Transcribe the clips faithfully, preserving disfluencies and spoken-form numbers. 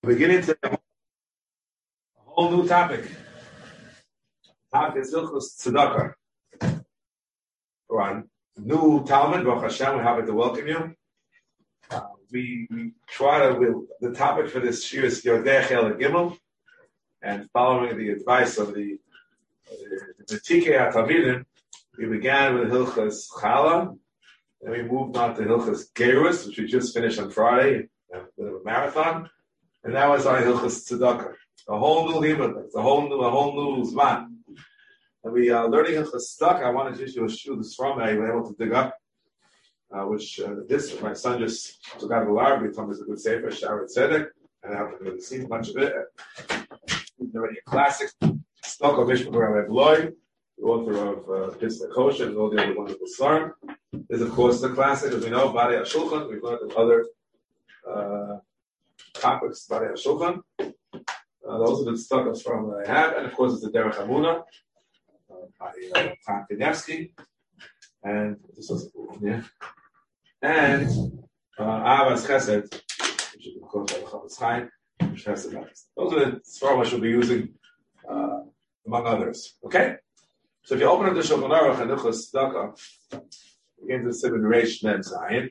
Beginning to a whole new topic. Topic is Hilchos Tzedakah. We're on new Talmud, Baruch Hashem. We're happy to welcome you. Uh, we, we try to, we, the topic for this year is Yodei Chel Gimel, and following the advice of the Tikei HaTalmidim, we began with Hilchos Chala, and we moved on to Hilchos Gerus, which we just finished on Friday, a bit of a marathon. And that was our Hilchos Tzedakah. A whole new limud, a whole new, a whole new zman. And we are uh, learning Hilchos Tzedakah. I wanted to issue a shoe this from I was able to dig up, uh, which uh, this my son just took out of the library. He told me it's a good sefer, Sharet Tzedek, and I haven't really seen much of it. It's already a classic. Tzedakah Mishpah Rabbi Bloy, the author of uh, Pismei Kosher and all the other wonderful Svarim. Is of course the classic, as we know, Bari HaShulchan. We've learned in other uh, topics, Bari HaShulchan. Uh, those are the studies from that I have, and of course it's the Derech Hamuna uh, by uh, Tom Kanievsky, and this was yeah, and uh, Avas Chesed, which is of course by the Chofetz Chaim, which has the best. Those are the Svarim I should be using, uh, among others. Okay, so if you open up the Shulchan Aruch and Hilchos Tzedakah, begin to Siman Reish Mem Zayin.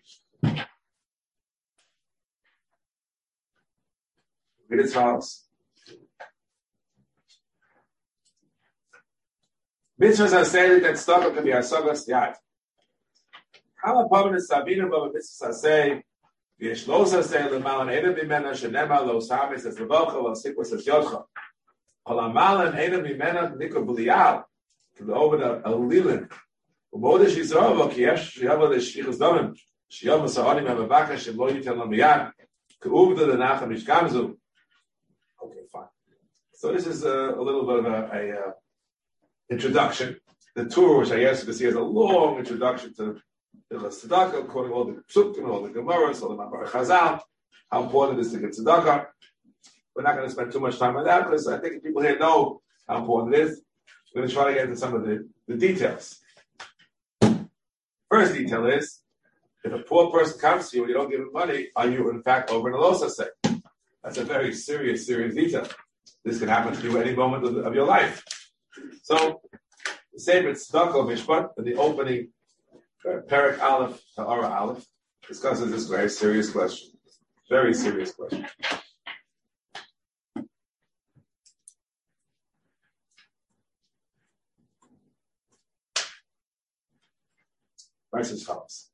Read as follows. Mitzvahs are saying that tzedakah can be asagas yad. How important is Sabina Baba mitzvahs are saying v'yesh lo sasei l'malan edem b'mena shenema lo samis es levocha lo sikvus es yodcha. Kol amalan edem b'mena nikol b'liyal to the over the alilin. U'modesh yisrael ki yesh shiyava l'shlichus domim shiyava sa'onim ha'mavaka shelo yitel l'miyad k'uvda l'nachem mishkamzu. Okay, fine. So this is a, a little bit of a, a, a introduction. The tour, which I guess you can see, is a long introduction to Hilchos Tzedakah, quoting all the Psukim, all the Gemaras, all the Mamar Chazal, how important it is to give Tzedakah. We're not going to spend too much time on that because I think people here know how important it is. We're going to try to get into some of the, the details. First detail is, if a poor person comes to you and you don't give him money, are you in fact over an alosa say? That's a very serious, serious detail. This can happen to you at any moment of, of your life. So, the same with Tzedakah Mishpat, in the opening uh, Perek Aleph to Ara Aleph, discusses this very serious question. Very serious question. Writes as follows.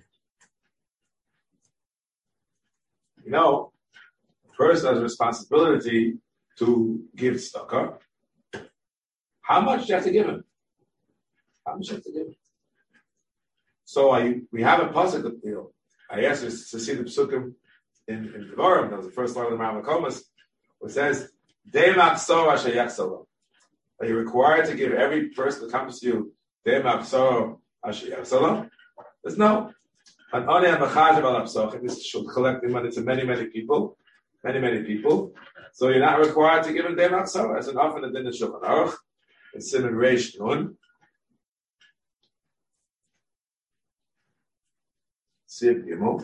You know, the person has a responsibility to give tzedakah. How much do you have to give him? How much do you have to give him? So I, we have a pasuk, you know, I asked you to see the psukim in, in Devarim. That was the first line of the Rambam Komas, where it says, De'mak sor asher yachsor. Are you required to give every person that comes to you De'mak sor asher yachsor? There's no. And only a machajev al apsoch. This should collect the money to many, many people. Many, many people. So you're not required to give him De'mak sor. As an often in the Shulchan Aruch. In Siman Reish Nun. Siv Gimel.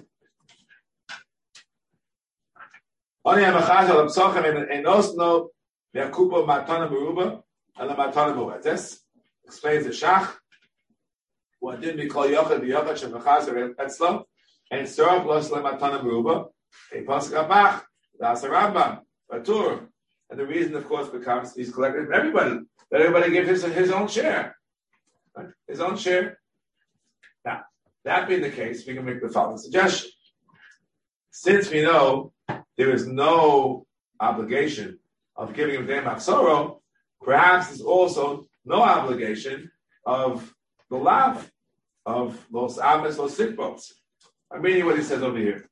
Oni HaMachaz Al Psochem Enos No Me'akupo Matana Meruba Ala Matana Me'etes. Explains the Shach. What did we call Yochad Yochad Shemachaz Etzlo and Sorah Los Le Matana Meruba. A Pasuk Abach. Das Rambam. Batur. And the reason, of course, becomes he's collecting from everybody. That everybody gives his, his own share. Right? His own share. Now, that being the case, we can make the following suggestion. Since we know there is no obligation of giving him De'mak Soro, perhaps there's also no obligation of the lav, of Los Ames, Los Sikbots. I'm reading what he says over here.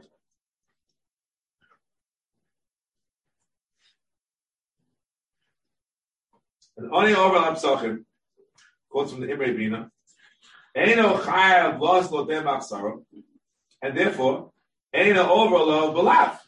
And only over Lapsachim, quotes from the Imrei Bina, Eino Chayav Los Lo De'mak Soro, and therefore, Eino over Lo B'lav.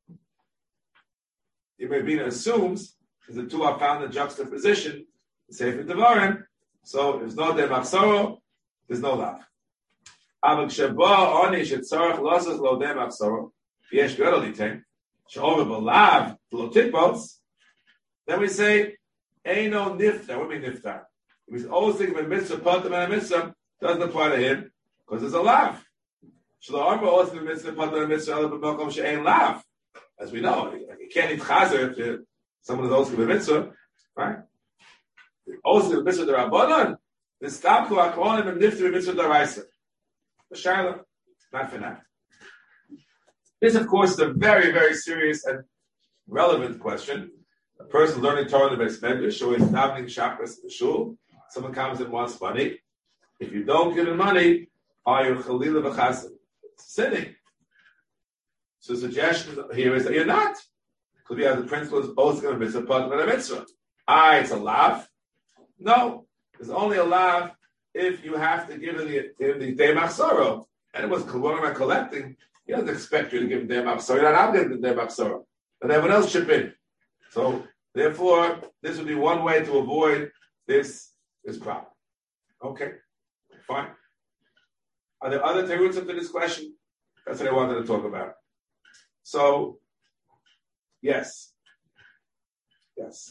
Imrei Bina assumes, because the two are found in juxtaposition, the Sefer Devarim, so there's no De'mak Soro, there's no lav. Avak Sheba Oni Shetzarach Losas Lo De'mak Soro, Yesh Gadol Yitain, She'over b'lav below tikbots, then we say Eino niftar. What do you mean niftar? We always think of a mitzvah, patam and a mitzvah doesn't apply to him because there's a lav. Shlo arba also the mitzvah, patam and a mitzvah, other b'makom she'ein lav. As we know, you can't eat chazer if someone is also give a mitzvah, right? Also the mitzvah d'Rabbanan, the stop to akronim and niftar mitzvah d'Oraisa. The Shaila, not for now. This, of course, is a very, very serious and relevant question. A person learning Torah in the Beis Medrash, or is davening Shabbos in the shul, someone comes and wants money. If you don't give him money, are you chalila v'chasim? Sinning. So the suggestion here is that you're not. Because we have the principle is both going to be mitzvah, patam and a mitzvah. Ah, it's a lav. No, there's only a lav if you have to give him the, the day machzoro. And it was what am I collecting? He doesn't expect you to give him day machzoro. You're not obligated to day machzoro. And everyone else chip in. So therefore, this would be one way to avoid this this problem. Okay, fine. Are there other terutzim to this question? That's what I wanted to talk about. So, yes, yes.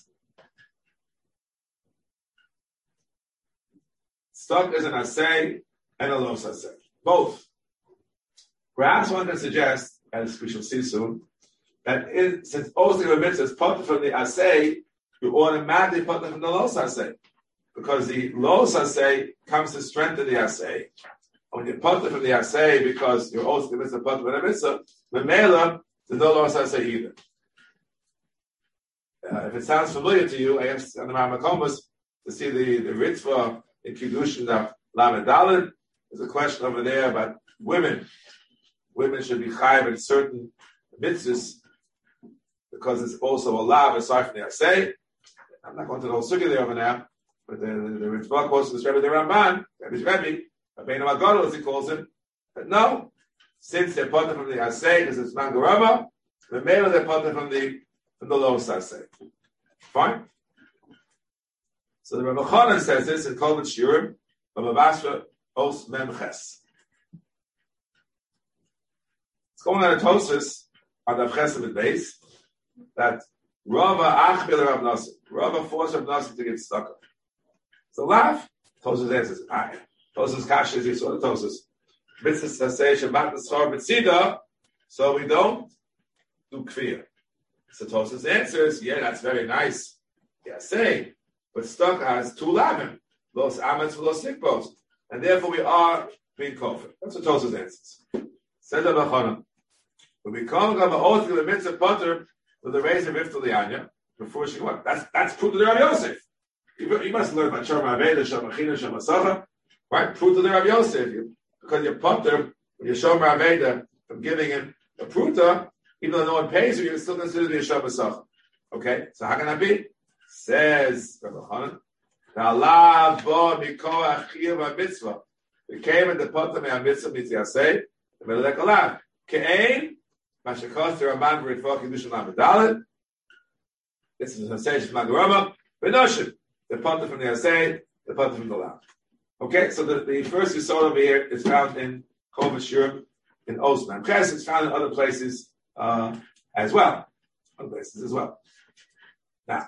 Stuck is an asay and a los asay. Both. Perhaps one can suggest, as we shall see soon, that in, since Osir of Mitzvah is put from the asay, you automatically put them from the los asay. Because the los asay comes to strengthen the asay. When you put them from the asay, because you're Osir of Mitzvah put from the Mitzvah, the Mela, there's no los asay either. Uh, if it sounds familiar to you, I asked on the Ramakomas to see the, the Ritzvah in Kiddushin of Lamed Daled. There's a question over there about women. Women should be chayav in certain mitzvahs because it's also a lav aside from the asay. I'm not going to the whole sugya there over now, but the the, the Ritzvah quotes this Rebbe the Ramban, Rebbe's Rebbe, Rabbeinu Agadol as he calls him. But no, since they're part from the asay because it's mangarama, the male they're part from the from the lowest asay. Fine. So the Rebbe Chanan says this in Kol B'Shiurim, Baba Basra Os Memches. It's going on a Tosfos on the Chesed base that Rava Achbil Rav Nosson. Rava forced Rav Nosson to get stuck up. So laugh. Tosfos answers, ah, Tosfos Kasha is sort of Tosfos. Mitzvah Sasei Shabbat Neschor B'Tzida, so we don't do Kfir. So Tosfos answers, yeah, that's very nice. Yeah, say. But stuck has two lavim, los amets, los nikbos, and therefore we are being kofir. That's what Tosfos answers. Said the Bachana, when we come to the oath of the mitzvah potter with the razor rifta lianya before she went. That's that's proof to the Rav Yosef. You, you must learn about Shalom Aveda, Shalom Achina, Shalom Asacha, right? Proof to the Rav Yosef. You, because you're potter, when you're Shalom Aveda from giving him a pruta, even though no one pays you, you're still considered to be a Shalom Asacha. Okay, so how can that be? Says Rabbi Hanan, "Allah bo mikoach chiyuv mitzvah." We came in the potter me mitzvah mitzvah say, "Melech Allah kein mashakos the Ramban b'ritva kiddushin lamedalet." This is a sensation from Magarama. V'noshim, the potter from the Asay, the potter from the Lav. Okay, so the, the first Yisod over here is found in Kol B'Shiurim in Osman. Ches is found in other places uh, as well. Other places as well. Now.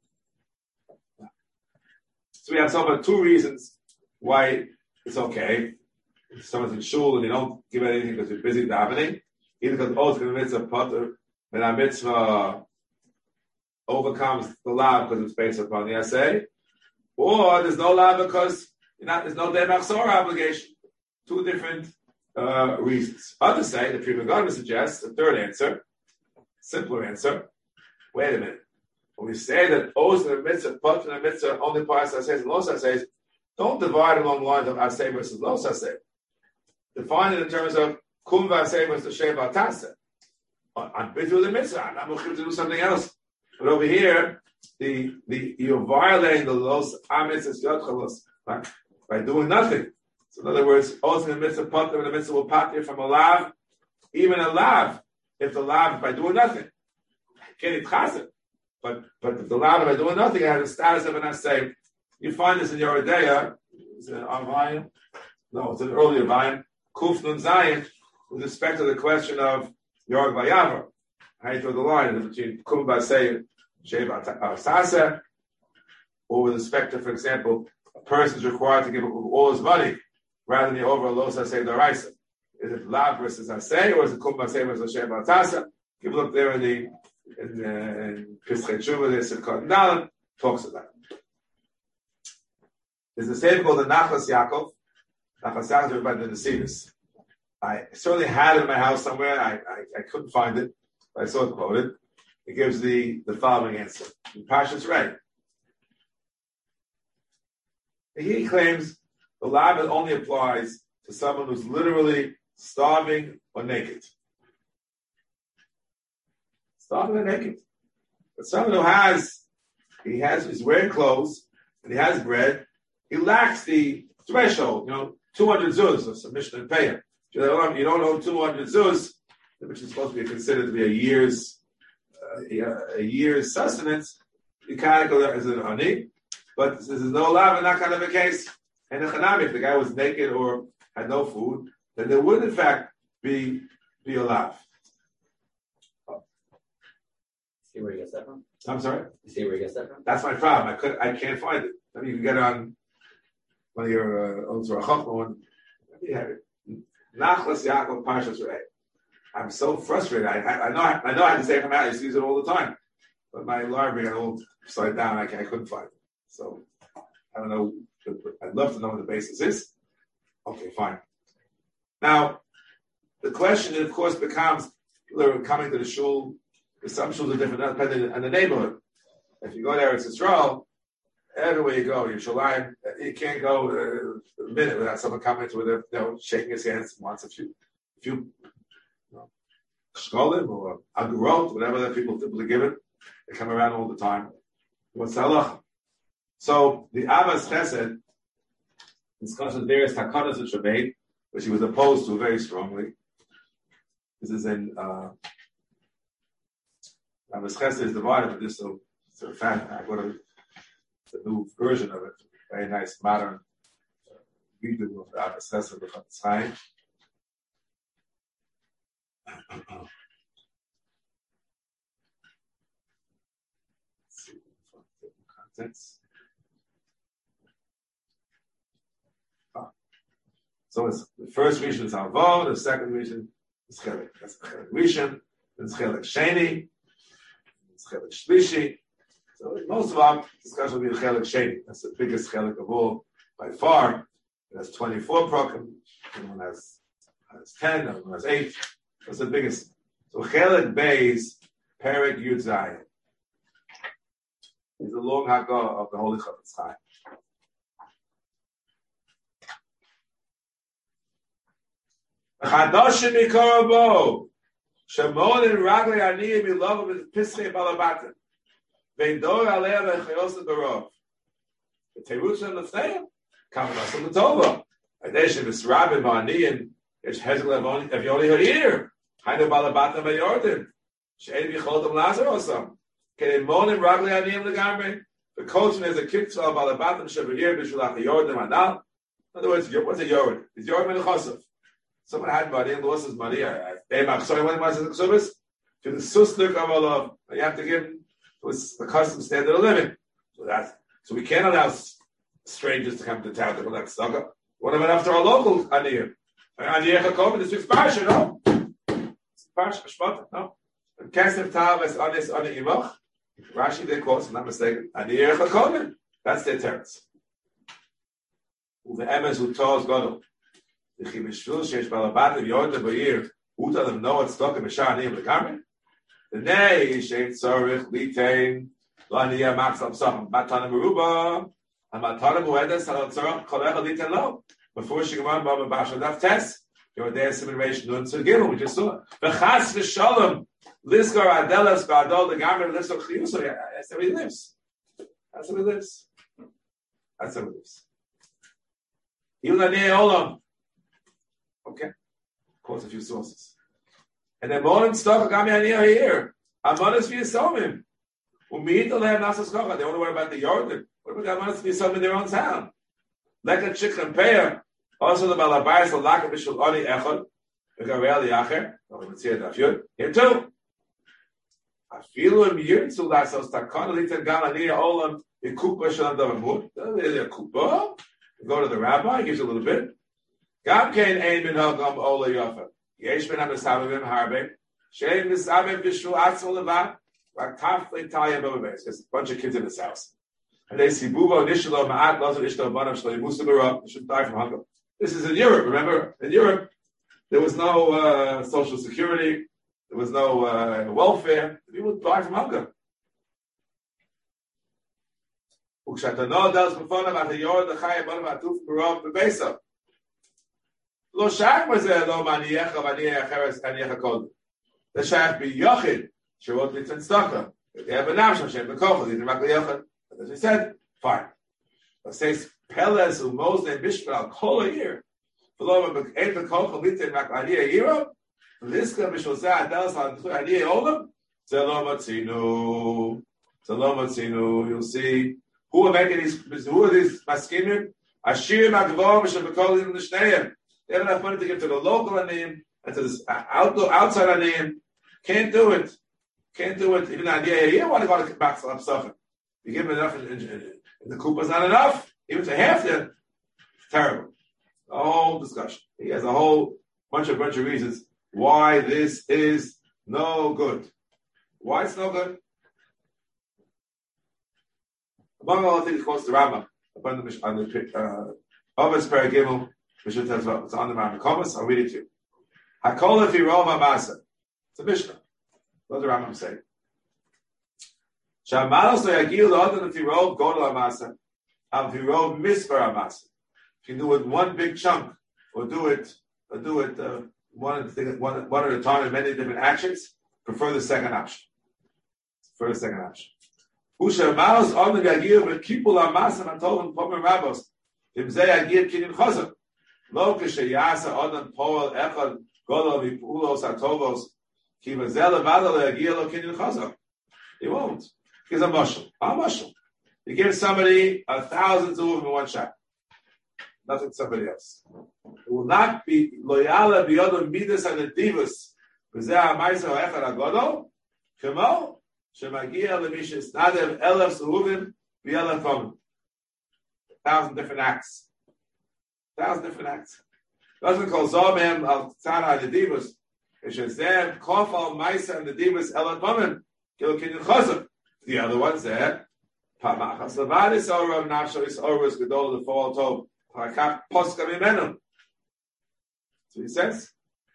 So we have some of two reasons why it's okay. If someone's in shul and they don't give anything because they're busy davening, either because oath in the mitzvah potter, and our mitzvah overcomes the law because it's based upon the assay, or there's no law because you're not, there's no day machzor obligation. Two different uh, reasons. Others say, the Pri Megadim suggests, the third answer, simpler answer. Wait a minute. When we say that oath in the mitzvah, potter in the mitzvah, only parts assays and los assays, don't divide along the lines of assay versus los assay. Define it in terms of kum v'asay versus sheva taseh. I'm busy with the mitzvah. I'm not going to do something else. But over here, the the you're violating the los amitzvahs yotchalos right? By doing nothing. So in other words, oath in the mitzvah, potter in the mitzvah will patir from a lav, even a lav, if the lav by doing nothing. Can't eat chassid. But but if the lav by doing nothing has the status of an assay. You find this in your Yoredeya. Is it on volume? No, it's an earlier volume. Kuf Nun Zayin, with respect to the question of Yorg Vayavar. how you draw the line between Kum Basei, Sheva Sasa, or with respect to, for example, a person is required to give all his money rather than the overall Los Asay Daraisa. Is it Lav versus Asay, or is it Kum Basei versus Sheva Sasa? Give a look there in the in the Pischei Tshuva, there's a Kohen Dalet, talks about it. There's a statement called the Nachlas Yaakov. Nachlas Yaakov is about the Nesivis. I certainly had it in my house somewhere. I, I, I couldn't find it, but I saw it quoted. It gives the, the following answer. Pashas right. He claims the lav only applies to someone who's literally starving or naked. Starving or naked. But someone who has, he has, he's wearing clothes and he has bread, he lacks the threshold, you know, two hundred zuz of submission and paying. You don't owe two hundred zuz, which is supposed to be considered to be a year's uh, a, a year's sustenance. You can't go there as an ani, but there's no lav in that kind of a case. And the chanami, if the guy was naked or had no food, then there would in fact be be a lav. See where he gets that from? I'm sorry? You see where he gets that from? That's my problem. I could I can't find it. I mean, you can get it on one of your own Zorah Chachma one. Maybe you have it. Nachlas Yaakov Pashas Rei. I'm so frustrated. I, I, I know I know how to say it from out. I used to use it all the time, but my library got all upside down. I, I couldn't find it. So I don't know. I'd love to know what the basis is. Okay, fine. Now the question, of course, becomes: people are coming to the shul. Some shuls are different, depending on the neighborhood. If you go to Eretz Yisrael, everywhere you go, Yerushalayim, you can't go uh, a minute without someone coming to with a, you know, shaking his hands once a few, a few, you know, shkolim or agurot, whatever that people typically give it. They come around all the time. What's the halacha? So the Abbas Chesed discusses various takanas which were made, which he was opposed to very strongly. This is in uh, Abbas Chesed is divided into this, so it's a fact. I got a the new version of it, very nice modern redo of the Abbas Chesed of Chafetz Chaim. Contents. Ah. So it's the first reason is Alvo, the second reason is Chelik. That's the Chelik Rishon, then it's Chelik Sheni, it's Chelik Shlishi. So most of our discussion will be the Chelik Sheni. That's the biggest Chelik of all by far. It has twenty-four prokim. One has, has ten, one has eight. That's the biggest. So Chelik Beis, Perek Yud Zayin. Is the long Haggadah of the Holy Chafetz Chaim. Chadashim Mikorabo, Shemon and Ragli Aniyim Ilov with Pischei Balabatim. Veindor Aleh Vechayos Barov. The Teruch and the Tzayim, Kamanas and the Tova. Adeshem Misrabim Aniyim, Yesh Hezel if you only heard here. Hainu Balabatim Ayordim. Shein Vichodim Lazar Osam. Keimon and Ragli Aniyim Legamre. The coaching is a kitzvah Balabatim Shavir Bishulach Yordim Anal. In other words, what's a Yordim? It's Yordim and Chosov. Someone had money and lost his money. I'm sorry, when was it service? To the suslik of Allah, you have to give to the custom standard of living. So that's so we can't allow strangers to come to town to collect tzedakah. What about after our local aniyah? Aniyah Chakov, this week's parsha, no? Parsha Shmot, no? Kesef Tav es Anis Ani Imach. Rashi they quote, if I'm not mistaken, Aniyah Chakov. That's their terms. Uve emes utos godol. The chimishvil sheish balabatim yordim b'yir uta them know it's stuck in mishar aniyim legamri. The nay shein tzorich litein l'aniyah maxam sacham matanim meruba hamatanim uedes halal tzorach kolecha litein lo. Before she came on Baba Basha Daf Tes, your day assimilation nun to gimel we just saw. V'chas v'shalom liskar adelas ba'adol legamri lives of chiyuso. That's how he lives. That's how he lives. That's how he lives. Even aniyah olam. Okay, quotes a few sources. And then more stuff got me aniyah here. Amanas v'yisomim. Umid alehem nasas kocha. They want to worry about the Yordim. What about amanas v'yisomim in their own town? Leket shikram peah. Also the balabayis l'laka b'shul oni echad. V'garei al yacher. No, let's hear that. Here too. Filu Yirtzu Lasos Takana Litan Galania Olam Ikupa Shalom Davamut. Kupa. Go to the rabbi, gives you a little bit. Gam Kain Ein Min Hagam Ola Yofa. Yesh Ben Amisabim Harbe. Shein Misabim Bishru Atzel Levat. Rakafle Talia Bababes. There's a bunch of kids in this house. And they see Bubo Nishalo Ma'at Lazar Ishto Banam Shalom Musa Barab. They should die from hunger. This is in Europe, remember? In Europe, there was no uh, social security. There was no uh, welfare. People would die from hunger. Ukshatano does before about the Yor the Chaya Banam Atuf Barab Bebesa. Lo Shach Mazeh Lo Maniyecha Maniyecha Cheres Aniyecha Kod. The Shach be Yochid. Shirot Litzan Staka. They have a Nashon Shem Bekochel. They didn't Yochid. As we said, fine. It says Peles Umos Ne Bishbal Kol a year. Below Eight Bekochel Litzan Makaniya Yiro. Liska Bishosah Adelas on Aniya Olam. Zelo Matzinu. Zelo Matzinu. You'll see who are making these. Who are these Maskinim? Ashir Magvom Shabakol in the Shnayim. They have enough money to give to the local Aniyim and to the outdoor outside Aniyim. Can't do it. Can't do it. Even Aniya Yiro want to go to back to Suffolk. You give them enough, in, in, in, in the Kupa's not enough, even to half them. Terrible. A whole discussion. He has a whole bunch of bunch of reasons why this is no good. Why it's no good? Among all things, quotes the Rambam on the on the Ovis Paragimel, which is it's on the Rambam Komas. I'll read it to you. Hakol if Roma Masa. It's a Mishnah. What does the Rambam say? Shamalos le'agil l'odin if you roll godel amasa, if you roll misper amasa. If you do it one big chunk, or do it, or do it uh, one, one, one at a time in many different actions, prefer the second option. Prefer the second option. Ushamalos odin le'agil v'kipul amasa matolin pomer rabos. Imzei agil kinin chazak. Lo k'sheyasa odin poel echad godel v'pulos atovos. Ki v'zel levada le'agil lo kinin chazak. He won't. He's a mushal. A mushal. You give somebody a thousand zuv in one shot. Nothing to somebody else. It will not be loyala biyodom midas and the divas. V'zeh ha'maisa ha'echad ha'godol. Kemo shemagia l'mishis nadev elef zuvim v'elef omim. A thousand different acts. A thousand different acts. Doesn't call zomim al tzana the divas. It says there kofal maisa and the divas elef omim. Kilo kinyin chazak. The other ones there, Pamachas Levadis Orav Nafshalis Orvus Gedol the Fall Tov Parakach Poska Mimenum. So he says,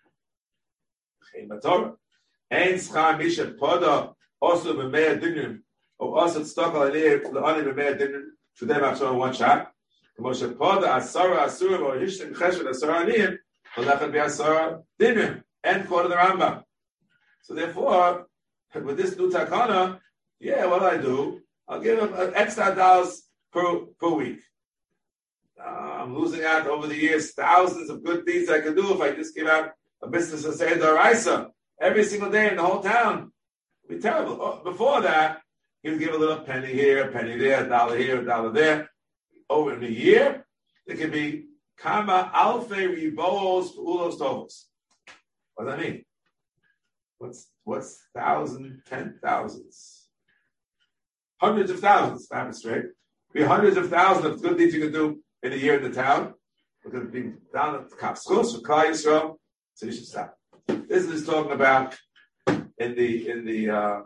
Chaim Batorah. Ein Schar Misha Poda also B'Meir Dinim or also Stokal Aliyah L'Ani B'Meir Dinim to them after in one shot. Moshe Poda Asara Asurim or Hishtim Chesed Asara Aniyim will not be Asara Dinim. End quote of the Rambam. So therefore, with this new takana, yeah, what do I do? I'll give him an extra dollars per per week. Uh, I'm losing out over the years thousands of good deeds I could do if I just give out a business of say Daraisa every single day in the whole town. It'd be terrible. Oh, before that, he'd give a little penny here, a penny there, a dollar here, a dollar there. Over in a year, it could be kama alfe ribos ulos tovos. What does that mean? What's what's thousand, ten thousands? Hundreds of thousands, to have it straight. Be hundreds of thousands of good things you can do in a year in the town. We're going to be down at the Kapskos for Klal Yisrael, so you should stop. This is talking about in the in the uh,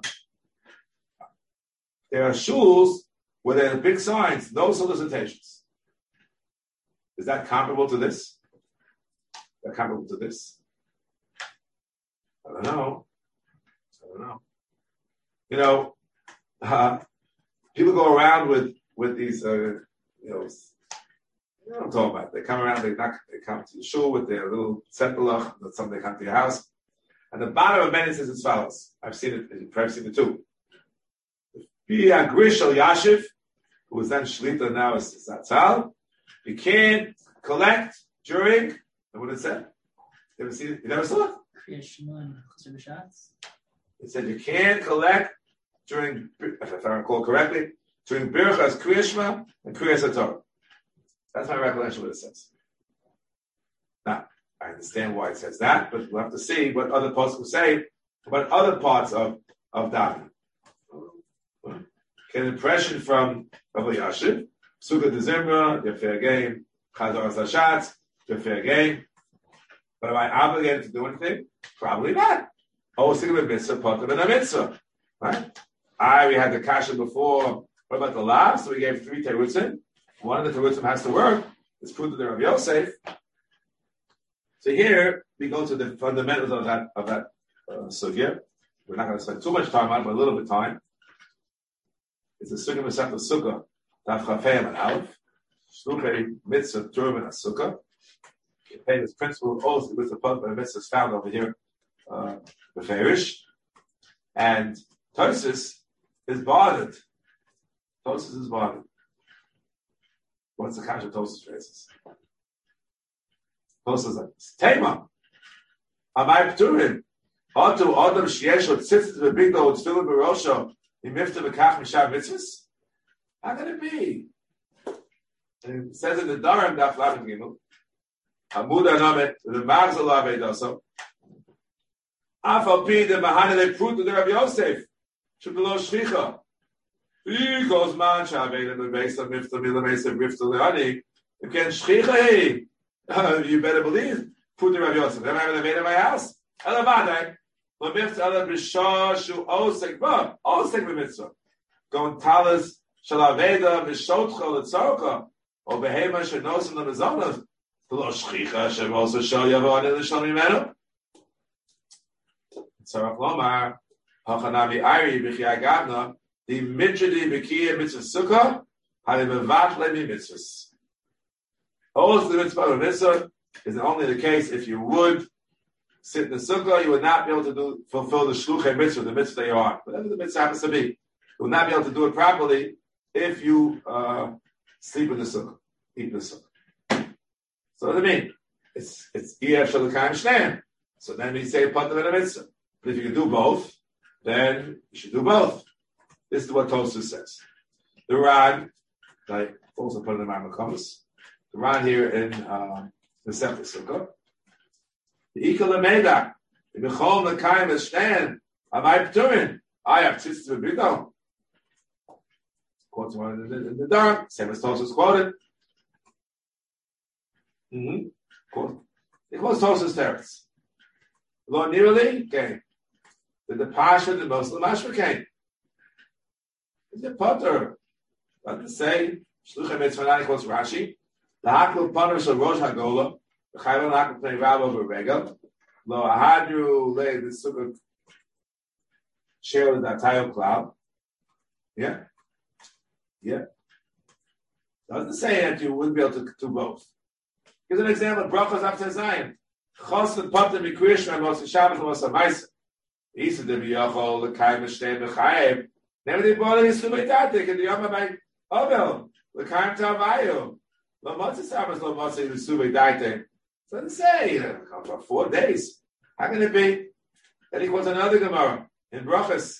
there are shuls where there are big signs, no solicitations. Is that comparable to this? Is that comparable to this? I don't know. I don't know. You know, uh, people go around with with these, uh, you know, you know what I'm talking about. They come around, they knock, they come to the shul with their little zettelach, or something, they come to your house. And the bottom of many says as follows. I've seen it, you've probably seen it too. Be a grish al yashiv, who was then shlita, now is zatzal. You can't collect during, and what it said? You ever seen it? You never saw it? It said you can't collect during, if I recall correctly, during Birchas Kriyashma and Kriyas HaTorah. That's my recollection of what it says. Now, I understand why it says that, but we'll have to see what other parts will say about other parts of, of davening. Get an impression from Rabbi Yashiv. Sukkah de Zimra, you're fair game. Chazor Sashatz, you're fair game. But am I obligated to do anything? Probably not. Oh, sing a mitzvah, potter and a mitzvah. Right? I, we had the kasha before. What about the last? So we gave three terutzim. One of the terutzim has to work. It's proved to the Rabbi Yosef. So here we go to the fundamentals of that of that uh, sugya. We're not going to spend too much time on it, but a little bit of time. It's a sugya Masechta Sukkah, Daf Chafei and Aleph. Shluchei mitzvah turban a sukkah. The famous principle also with the part of mitzvah is found over here, uh, the Farish. And Tosis is bothered. Tosis is bothered. What's the kasha Tosis raises? Tosis is like this. Tema. Amai Pturin. Otu Adam Shiesh or Tzitzit Bebigdo or Tzitzit Berosho in Mifta Bekach Mishav Mitzvahs? How can it be? And it says in the Dharam Daf Lamed Gimel, Hamud Anamet, the Marzal Avedoso, Afal Pi, the Mahane, they proved to the Rabbi Yosef, Shubelo Shricha. He goes man, Shaved, the base of Mifta, Mila Mesa, Rifta Leoni. Again, Shricha, you better believe, put the Rabbi Yosef. Then I have made in my house. Elavadai, Lamifta, Ela Bishah, Shu Osek, Ba, Osek Mitzvah. Going Talas, Shalaveda, Mishotcha, Letzorka, or Behema, Shenosim, the Mazonas. The Lo Shricha, Shem also Shal Yavon, and the Shalmimeno. Sarach Lomar, Hachanami Ari, Bechia Gavna, the Mitzvah, Bekia, Mitzvah Sukkah, Halim Mevat Lemi Mitzvahs. Also, the Mitzvah of Mitzvah is only the case if you would sit in the Sukkah, you would not be able to do fulfill the Shluchei Mitzvah, the Mitzvah that you are. Whatever the Mitzvah happens to be. You will not be able to do it properly if you uh, sleep in the Sukkah, eat in the Sukkah. So what do I mean? It's it's Iyah Shalakayim Shneim. So then we say Pater and a Mitzvah. But if you can do both, then you should do both. This is what Tosfos says. The Ran, I also put in the Mamakomas. The Ran here in uh, the Sefer Sukkah. The Ikal Ameda, the Bechol Nakayim Shneim, Amai Pturin, I have Tzitzit Bebigdo. Quotes one in the, in the dark, same as Tosfos quoted. Mm-hmm. Cool. It was Tosfos teretz. Lo nearly came. The Pasha, the Muslim Mashma came. Is it Potter? What to say? Shluchei Mitzvah quotes Rashi. The Hakul Potter shel Rosh Hagola. The Chayvon Hakul Pnei Rabba Berega. Lo Ahadru lay the Sukkah share with that tile cloud. Yeah. Yeah. Doesn't say that you wouldn't be able to do both. Here's an example. Brachos after Zion. Chos and Potter Mikrish and Moshe Shabbos and Moshe Maisa. He said the Biyachol the Kaim Shtei B'Chayev. Never did bother his Sumei Tatik and the Yom by Ovel the Kaim Tavayu. Lo Moshe Shabbos Lo Moshe the Sumei Tatik. So they say for four days. How can it be? Then he quotes another Gemara in Brachos.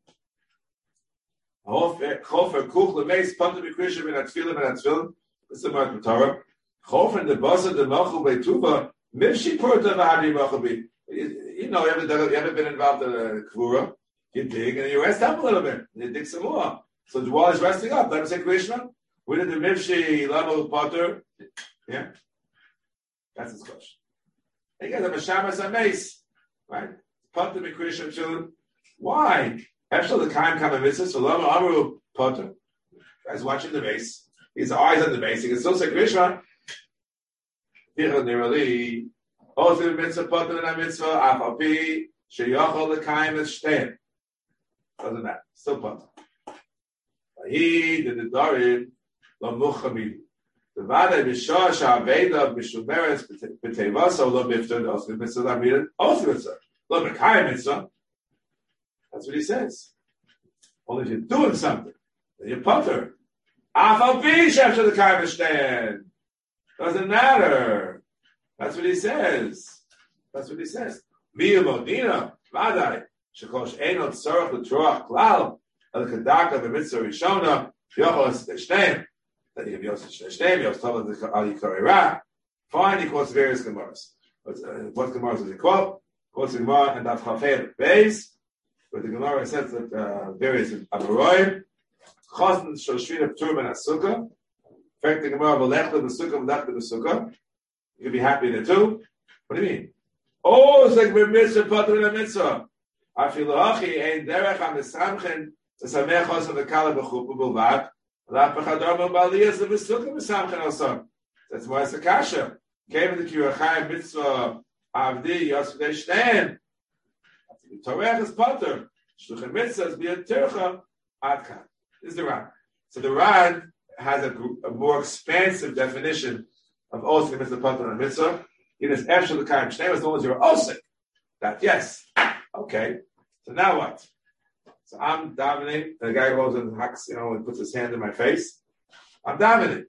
Chofer Kuch Lemeis Potter Mikrish and Atfilim and Atfilim. This is the Mark Torah. Chofer the Bosa the Mochu Beituva. Mivshi Purta Vahadi Mochabi. You know, you ever, you ever been involved in a Kvura? You dig and you rest up a little bit. You dig some more. So the wall is resting up. Let him say Krishna. We did the Mivshi level Potter. Yeah? That's his question. Again, the Mashamas Ames. Right? Potter be Krishna children. Why? Actually, the Kaim Kama Mitzvah, so Lama Amru Potter. Guy's watching the base. His eyes on the base. He can still say Krishna. Nearly, also the mitzvah potter and a mitzvah afapi sheyachol lekayim es shteim. Doesn't matter. Still potter. He did the darim lo muchamid. The vada b'shah sha'aveda b'shumeres b'teivaso lo b'iftar also mitzvah lamid also mitzvah lo lekayim mitzvah. That's what he says. Only if you're doing something, then you're potter. Afapi sheyachol lekayim es shteim. Doesn't matter. That's what he says. That's what he says. Via Modina, Vadai, Shekosh Einot Sorach L'Troach Klal, El Kedaka V'Mitzvah Rishona, Yochos T'Shteim, that he Yos T'Shteim, Yos Tov Al Yikorei Ra. Fine, he quotes various Gemaras. What Gemaras does he quote? Quotes the Gemara and Daf Chafei Beis, but the Gemara says that uh, various Amaroim, Chosn Shoshvina P'tur Ben Asukah. In fact, the Gemara V'lechta B'Sukkah V'lechta B'Sukkah. You can be happy there too. What do you mean? Oh, it's like mitzvah patur in a mitzvah. Afilu hachi ein derech hamisamchen t'samech osam v'kala b'chupu b'lvad. La'af b'chadar b'aliyas v'sukkah v'samchen osam. That's why it's a kasha. Came in the Kirachayim mitzvah avdi yosvdei shneim. Torech is patur. Shluchim mitzvah is b'yad tercha adkan. This is the Ran. So the Ran has a, a more expansive definition of osam mitzvah patur in a mitzvah. It is actually the kind of shneim as long as you're osik. That yes. Okay. So now what? So I'm davening. The guy goes and hacks, you know, and puts his hand in my face. I'm davening.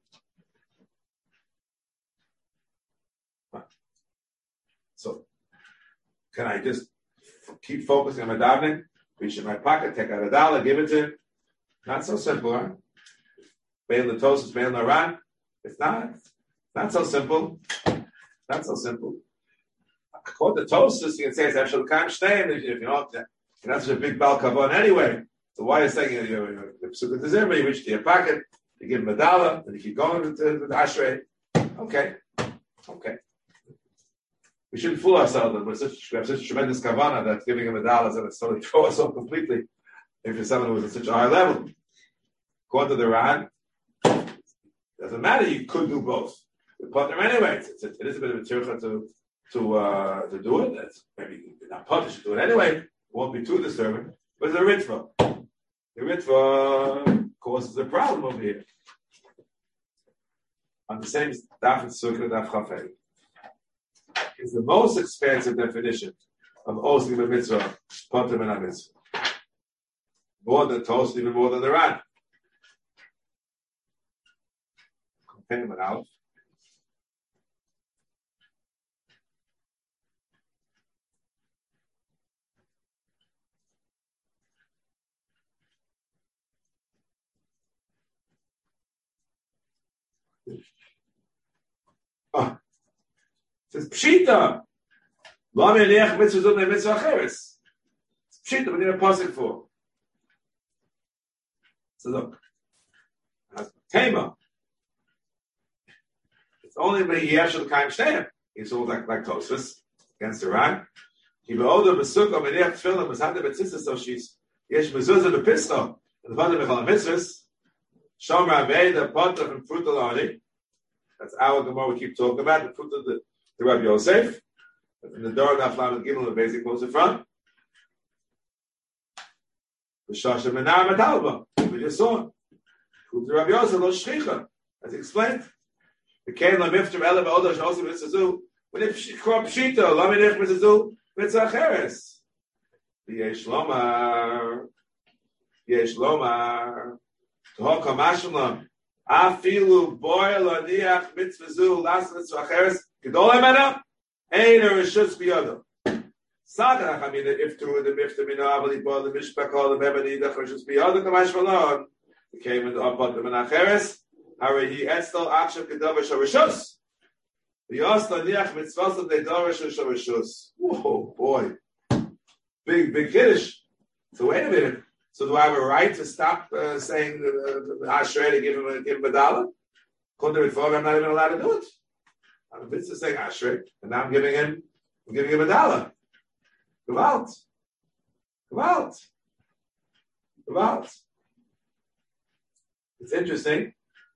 So can I just f- keep focusing on my davening? Reach in my pocket, take out a dollar, give it to him. Not so simple, huh? Bail the toast, bail the ran. It's not. Not so simple. Not so simple. According to Tosfos, you can say it's actually kind of shneim. If you know, you're not such a big bal kavon anyway. So why are you saying you're, you're, you're, you're, you reach to your pocket, you give him a dollar, and you keep going with the, with the ashrei. Okay, okay. We shouldn't fool ourselves that we're such, we have such tremendous kavanah that giving him a dollar is going to totally throw us off completely. If you're someone who's at such a high level, according to the Ran, doesn't matter. You could do both. The partner anyway. It's, it's, it is a bit of a tircha to to uh, to do it. That's maybe not punished to do it anyway. It won't be too disturbing. But it's a ritva. The ritva causes a problem over here. On the same daf and sukkah daf chafei is the most expansive definition of oslim mitzvah, potem and mitzvah. More than Tosfos, even more than the Ran. Companion out. Oh. It says Pshita. Lo meliach mitzvah zot mitzvah acheres. It's Pshita. We need a pasuk for. So look, Tema. It's only when you have Kaim Shneim. It's all like like Tosfos against the Ran. He be older besukah meliach tefillah mizhada betzisa so she's yesh mezuzah bepischa and the father mechal mitzvahs. Shomer avei the potter from frutalani. That's our Gemara we keep talking about, the fruit of the, the Rabbi Yosef. In the door of the Aflam and Gimel, the basic goes in front. The Shasha Menar Matalba. We just saw it. Fruit of the Rabbi Yosef, lo shchicha. As explained. The Kain la mifter ele ve'odah sh'osim mitzazu. When it crop pshita, la minich mitzazu, mitzah cheres. V'yesh lomar. V'yesh lomar. Toho kamashim lam. Afilu boil aniach mitzvazu last mitzvah cheres gedol emena ein reshus biyado. Sagach I mean if through the mifta mina avali boil the mishpach all the bebani the reshus biyado kamash malon came in the upot the menacheres hare he estel akshav kedavar shavishus the yosla aniach mitzvah they davar shavishus. Whoa boy, big big kiddush. So wait a minute. So do I have a right to stop uh, saying the uh, Ashrei to give him a, give him a dollar? According to Rifog, I'm not even allowed to do it. I'm a mitzvah saying Ashrei, and now I'm giving him, I'm giving him a dollar. Gewalt. Gewalt. Gewalt. It's interesting.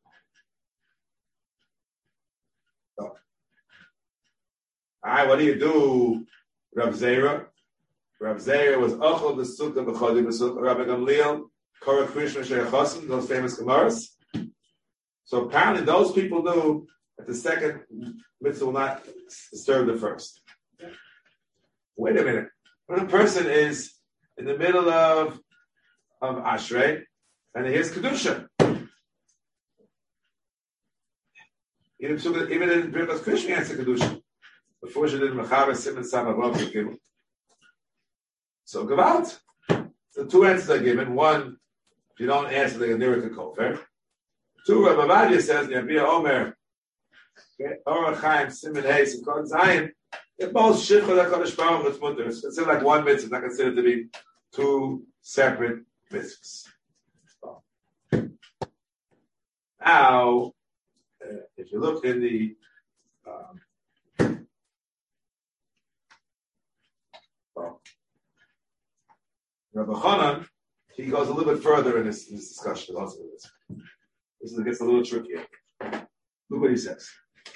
So, all right, what do you do, Rav Zera? Rav Zera was Ochel B'Sukkah B'Chodi B'Sukkah, Rabbi Gamliel, Korach Krishna Shechasim, those famous Gemaras. So apparently those people knew that the second mitzvah will not disturb the first. Wait a minute. When a person is in the middle of, of Ashrei, and here's Kedusha. Even, even in Birkas Krishna, he answered Kedusha. Before she did Mechaber, Simon, Samavov, Gimel. So Gavalt. So two answers are given. One, if you don't answer, the Nirika Kofer. Two, Rabbi Avadia says, Yabia Omer, Orach Chaim, Simon Hayes, and Kod Zayin, they're both Shivcha HaKadosh Baruch Hu, it's mutter. It's considered like one mitzvah, it's not considered to be two separate mitzvahs. Now, uh, if you look in the um, well, Rabbi Chanan, he goes a little bit further in this, in this discussion. Also, this this is, gets a little trickier. Look what he says.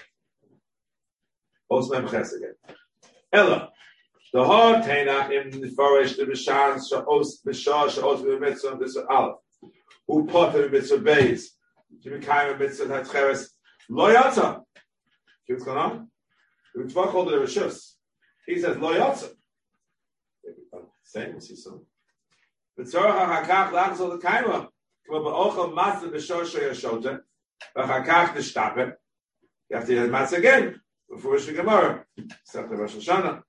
Osman Ches again. Ella, the hard taina in the forest, the Bishan, Shaos, Bishar, Shaos, Mitzvah, Mitzvah Aleph, who potter Mitzvah Beis, to be kind of Mitzvah Hatcheres, Loyata. See what's going on? The Mitzvah called the Rishus. He says Loyata. Same, we'll see soon. B'tzorach hakach lachzol l'kaima, k'mo ba'ochel matzah b'shor shoyashota, v'chakach n'shtape. You have to hear the matzah again before Rosh Gemara. Except the Rosh Hashanah.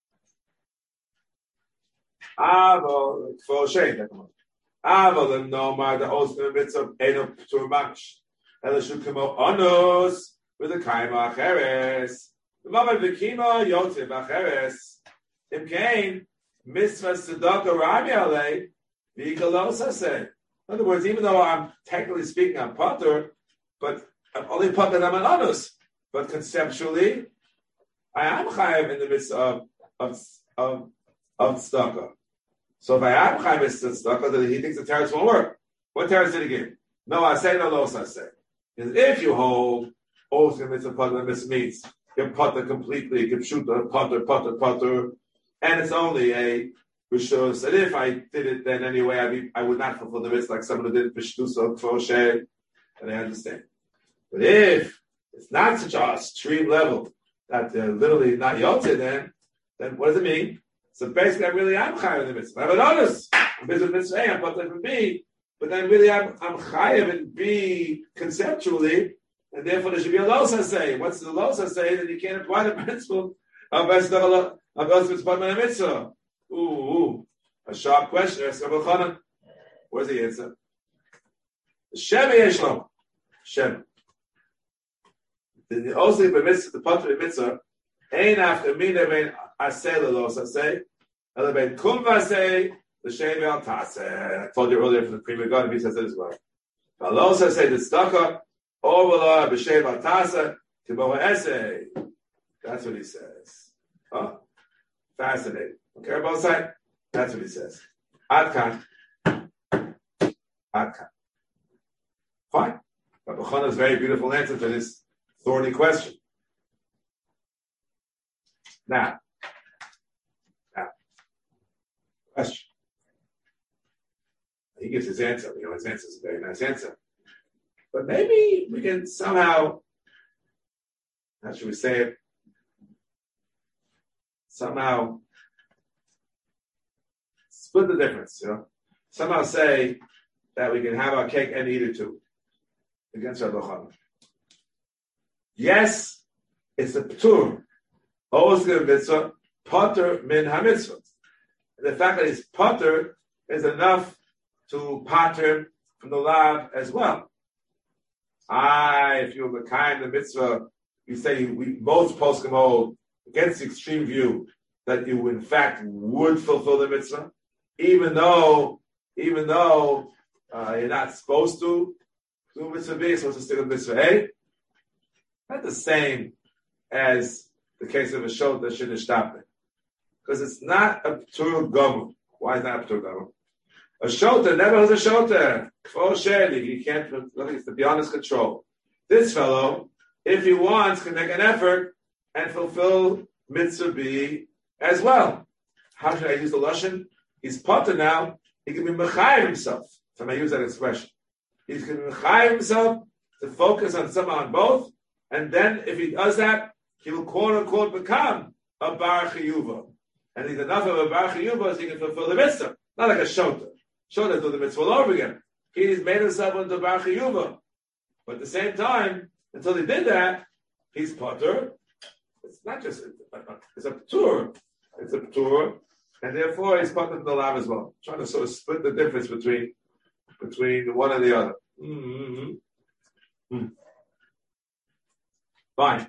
Avo for shade. Avo the nomad the osman mitzvah eno p'tur mamish. Elishu k'mo onos with the kaima acheres. The moment v'kima yotiv acheres. Im kain mitzvah tzedakah rami alei. In other words, even though I'm technically speaking, I'm potter, but I'm only potter I'm an onus. But conceptually, I am chayav in the midst of of of, of tzedakah. So if I am chayav in tzedakah, then he thinks the teretz won't work. What teretz did he give? No, I say no los I say. Because if you hold oath in mitzvah potter mitzvah means you're potter completely, you shoot the potter, potter, potter, and it's only a Rishus, and if I did it then anyway, I be, I would not fulfill the mitzvah like someone who did Bishtus or Tvoshe, and I understand. But if it's not such a extreme level that they're literally not Yotzeh, then then what does it mean? So basically, I really am chayav in the mitzvah. I have an honest mitzvah mitzvah A, I'm put for B, but then really I'm I'm chayav in B conceptually, and therefore there should be a losa say. What's the losa say? That you can't apply the principle of of of mitzvah. Ooh, ooh, a sharp question. Where's the answer? Shem Yeshlo. Shem. The also the mitzvah, the patra mitzvah, ain't after me. They mean I say the laws. I say, and they mean kum say the shem al tase. I told you earlier from the prima god. He says it as well. The laws I say the tzedakah overla b'shem al tase tiboha essay. That's what he says. Oh, fascinating. Okay, both sides. That's what he says. Adkan. Adkan. Fine. Rabbi Chana's very beautiful answer to this thorny question. Now, now, question. He gives his answer. You know, his answer is a very nice answer. But maybe we can somehow, how should we say it? Somehow split the difference, you know. Somehow say that we can have our cake and eat it too. Against Rabbi Chana. Yes, it's a p'tur. Always give a mitzvah, potter min ha-mitzvah. The fact that it's potter is enough to pattern from the lav as well. I, if you're the kind of mitzvah, you say we most poskim hold against the extreme view that you in fact would fulfill the mitzvah, even though, even though uh, you're not supposed to do mitzvah B, you're supposed to stick with mitzvah A. Not the same as the case of a shot that should have stopped it. Because it's not a p'tur gomer. Why is it not a p'tur gomer? A shota never was a shota. For shady, he can't, it's beyond his control. This fellow, if he wants, can make an effort and fulfill mitzvah B as well. How should I use the lashon? He's potter now. He can be mechayev himself. If I use that expression, he can be mechayev himself to focus on some on both, and then if he does that, he will quote unquote become a bar chiyuva, and he's enough of a bar chiyuva so he can fulfill the mitzvah. Not like a shota. Shota do the mitzvah all over again. He's made himself into a bar chiyuva, but at the same time, until he did that, he's potter. It's not just it's a p'tur. It's a p'tur. And therefore, he's part of the lav as well. Trying to sort of split the difference between between the one and the other. Mm-hmm. Mm. Fine.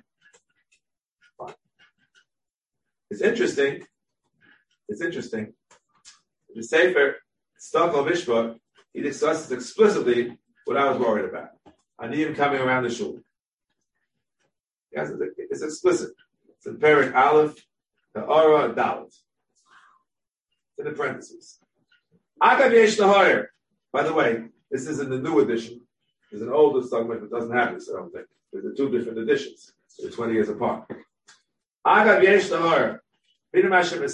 Fine. It's interesting. It's interesting the Sefer, Stockholm Mishpah, he discusses explicitly what I was worried about. I need him coming around the shul. Yes, it's explicit. It's in Perek Aleph, the Aura Dalet. It's in the parentheses. Agav Yesh Lahoyer. By the way, this is in the new edition. There's an older Stockholm that doesn't have this, I don't think. There's two different editions. So they're twenty years apart. Agav Yesh Lahoyer. Good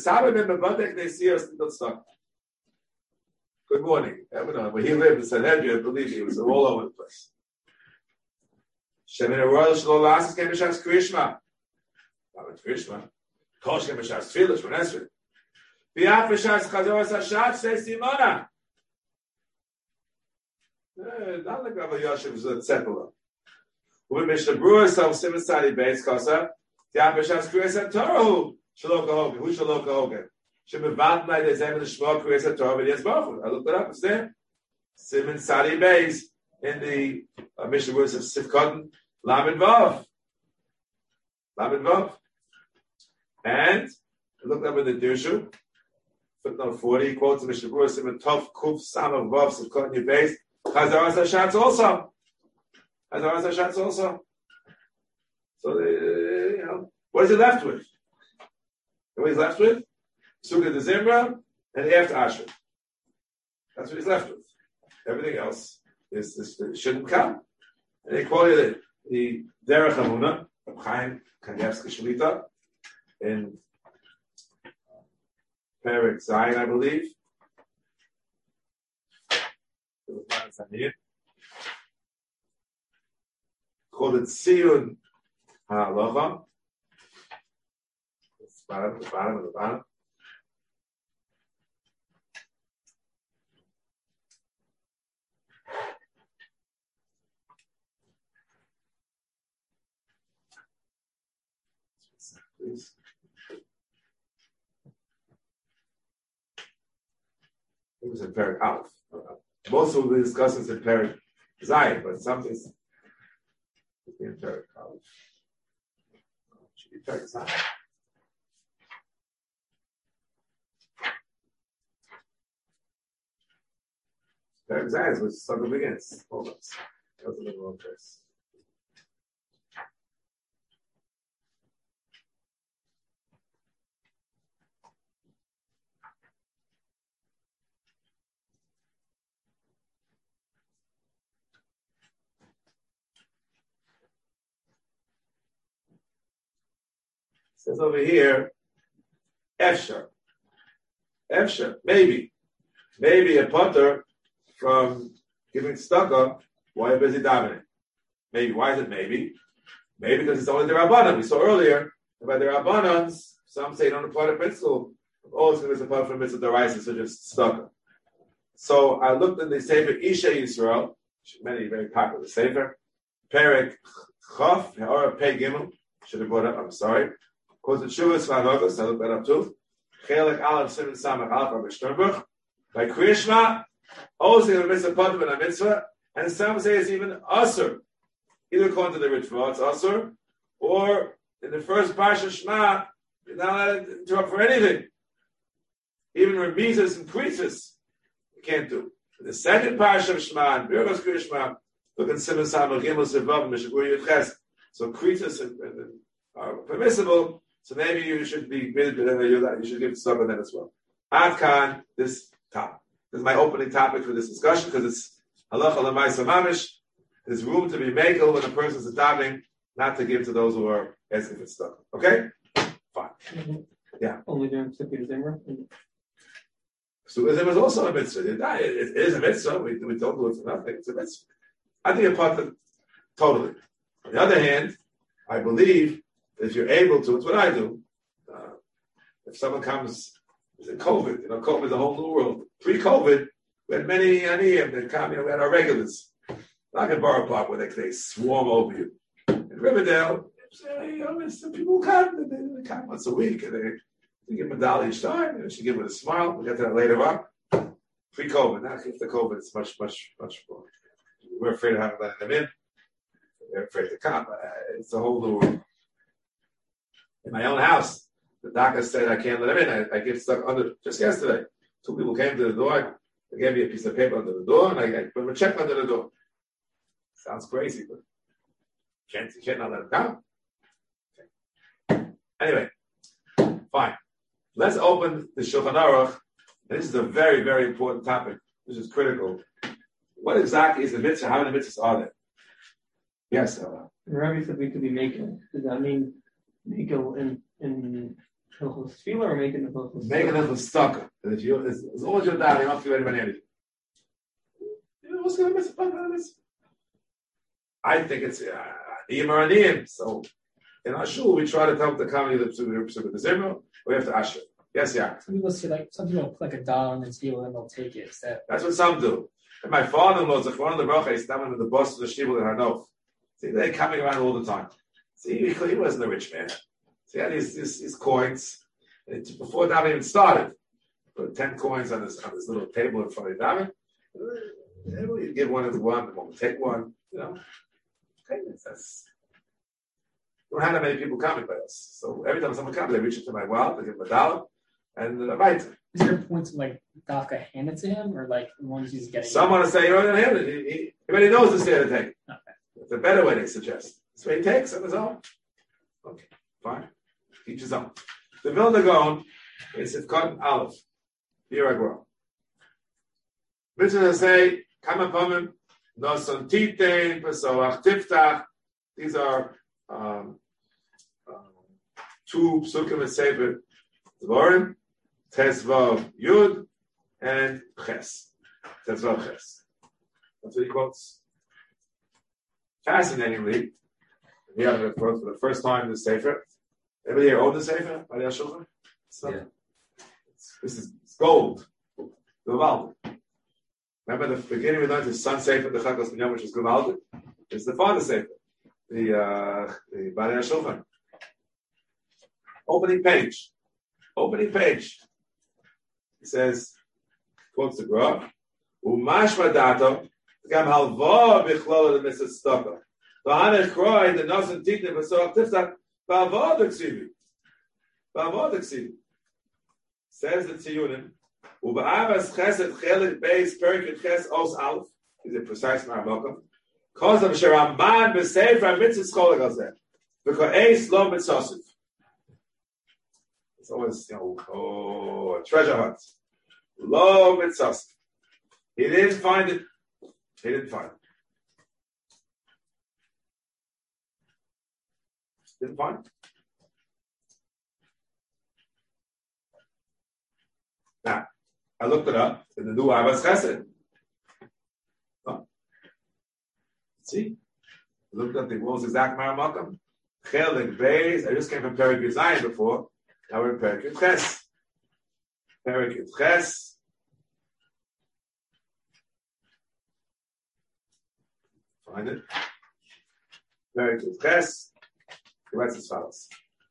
morning. When he lived in Sanhedrin, believe me, it was all over the place. Shemin Royal Shalolas came to Shas Krishma. Krishma. Kosh came to Shas Tfilah, Shmonesri. Biaf Shas Chazor Sashat says Simona. Not like Rabbi Yosef was a Tzepela. When Mishnah Brewer self Simon Sadi Beis Kosa, Biaf Shas Krishma Torah. Shalom Kahogan. Who's Shalom Kahogan? Shemevat Night is Emin Shmo Kriyas Torah and Yes Baruch. I looked it up. It's there. Simon Sadi Beis in the uh, Mishnah words of Sifkot Lamed Vav. Lamed Vav. And I looked up in the Dirshu. Footnote forty quotes the Mishnah words Simon Tov Kuf Sam of Vav Sifkot Your Beis. Chazaras Hashatz also. Chazaras Hashatz also. So they, you know, what is it left with? What he's left with? Sukkah the Zimra and after Asher. That's what he's left with. Everything else is, is, is shouldn't come. And they quoted it, the Derech Hamuna of Chaim Kanievsky Shalita in Perek Zayin, I believe. Called it Siyun HaHalacha. Bottom, the bottom, of the bottom. Please. It was in Perek Aleph. Most of the discussions in Perek Zayin, but something's in Perek Aleph. Should be Perek Zayin. Perek Zayin is where the struggle begins. Hold on. That was in the wrong place. It says over here, Efshar. Efshar, maybe. Maybe a putter from giving tzedakah, why are you busy davening? Maybe. Why is it maybe? Maybe because it's only the Rabbanan. We saw earlier about the Rabbanans, some say don't apply the principle. Oh, it's going to be apart from mitzvah deraisa, so just tzedakah. So I looked at the Sefer Isha Yisrael, many very popular Sefer, Perek Chof, or Pei Gimel, should have brought up, I'm sorry. Because the Shuvas Vanogos, I looked that up too. Chelek Aleph Simon Samach Aleph Rabbi Sternberg. By Krishma, also in the mitzvah Patim and a mitzvah, and some say it's even Asur. Either according to the Ritva, it's Asur, or in the first Parsha Shema, you're not allowed to interrupt for anything. Even Ramizas and Krisis, you can't do. In the second Parsha of Shema, and Birgos Krishma, look at Simon Samach Gimel Sevav Mishagur Yudches. So Krisis are permissible. So maybe you should be you should give stuff on that as well. Adkan, this topic. This is my opening topic for this discussion because it's halacha l'maisa mamish. There's room to be makel when a person's adopting, not to give to those who are asking for stuff. Okay? Fine. Mm-hmm. Yeah. Only during Sukkot Zimra? Sukkot Zimra is also a mitzvah. It, it is a mitzvah. We, we don't do it for nothing. It's a mitzvah. I think apart from totally. On the other hand, I believe if you're able to, it's what I do. Uh, if someone comes, it's in COVID, you know, COVID is a whole new world. Pre-COVID, we had many aniyim that come, you know, we had our regulars. Like in Borough Park, where they, they swarm over you. In Riverdale, you know, some people come, they, they come once a week, and they, they give them a dollar each time, and she give them a smile. We'll get to that later on. Pre-COVID, now after COVID, it's much, much, much more. We're afraid of having letting them in. They're afraid to come. It's a whole new world. In my own house, the doctor said I can't let him in. I, I get stuck under just yesterday. Two people came to the door. They gave me a piece of paper under the door, and I, I put a check under the door. Sounds crazy, but can't you can't not let it come. Okay. Anyway, fine. Let's open the Shulchan Aruch. And this is a very, very important topic. This is critical. What exactly is the mitzvah? How many mitzvahs are there? Yes. Uh, Rabbi said we could be making. Does that mean making in in Hilchos Tefillah or making the Hilchos? Making them stuck. And if you, as, as long as you're down, you don't have to do anybody anything. You know, what's going to miss about this? I think it's Iyim or Aniyim. So in our shul, we try to tell the comedy of the Zimra. We have to usher. Yes, yeah. Some people say like some people click a dollar on the table and they'll take it. That That's what some do. And my father-in-law, the one of the bracha, he's standing with the boss of the shibul in Hanof. See, they're coming around all the time. See, he, he wasn't a rich man. See, he had his, his, his coins. And before David even started, put ten coins on this on this little table in front of David. He'd give one to one, the one would take one. You know, okay, that's. We don't have that many people coming by us. So every time someone comes, they reach into my wallet, they give him a dollar, and uh, right. is there a point to like Dafka hand it to him or like the ones he's getting? Some want to say, you don't hand it. He, he, everybody knows it's there to take. Okay. It's a better way they suggest. This way he takes on his own. Okay, fine. Each his own. The Vilna Gaon is Sifkot Aleph. Here I grow. Mitzvah say, come upon him, Noson Titein, Pesoach Tiftach. These are um, um, two psukim and sefer Dvorim, Tesvav Yud, and Ches. Tesvav Ches. That's what he quotes. Fascinatingly, we have it for the first time in the sefer. Everybody here own the sefer? By the Shulchan? So, Yeah. it's, this is it's gold. Gewaldig. Remember the beginning we learned the son sefer, the Chakos Binyan, which is Gewaldig? It's the father sefer. The uh, the Baalei Shulchan. Opening page. Opening page. He says, quotes the Gra, Umashma dato, gam halva bichlol the mitzvah tzedakah. V'hanech kroi the nosen tikne v'soach tiftach ba'avod eksivi. Ba'avod eksivi. Says the Tziyunim, U'ba'avas chesed chelik beis perikit ches os alf. Is a precise marabokum. Cause of Sharamban b'sefer mitzvah scholar gazeh. Because eis lo mitzvah. It's always, you know, oh, a treasure hunt. Lo mitzvah. He didn't find it. He didn't find it. Didn't find it. Now, I looked it up in the new Avas Chesed. Oh. See? I looked up the world's exact Maramakam. Chelik Beis. I just came from Perik Zion before. Now we're in Perik Ches. Perik Ches. Find it. Perik Ches. He writes as follows.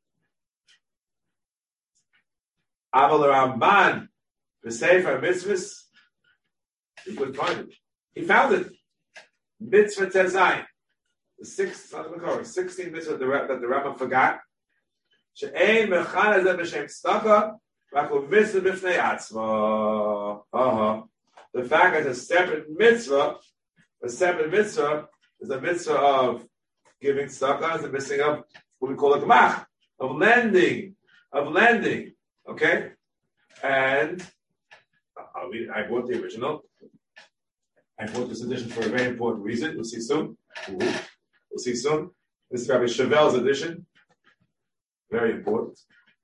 Aval Ramban. The Sefer Mitzvahs, he couldn't find it. He found it. Mitzvah Tezayin. The sixth, not the Makor, sixteen mitzvah that the Rambam forgot. She'ein mechana zeh b'shem tzedakah, v'achol mitzvah b'fnei atzma. Uh-huh. The fact that a separate mitzvah, a separate mitzvah, is a mitzvah of giving tzedakah, is a mitzvah of what we call a gemach, of lending, of lending. Okay? And I'll read, I bought the original. I bought this edition for a very important reason. We'll see soon. We'll see soon. This is Rabbi Chevel's edition. Very important.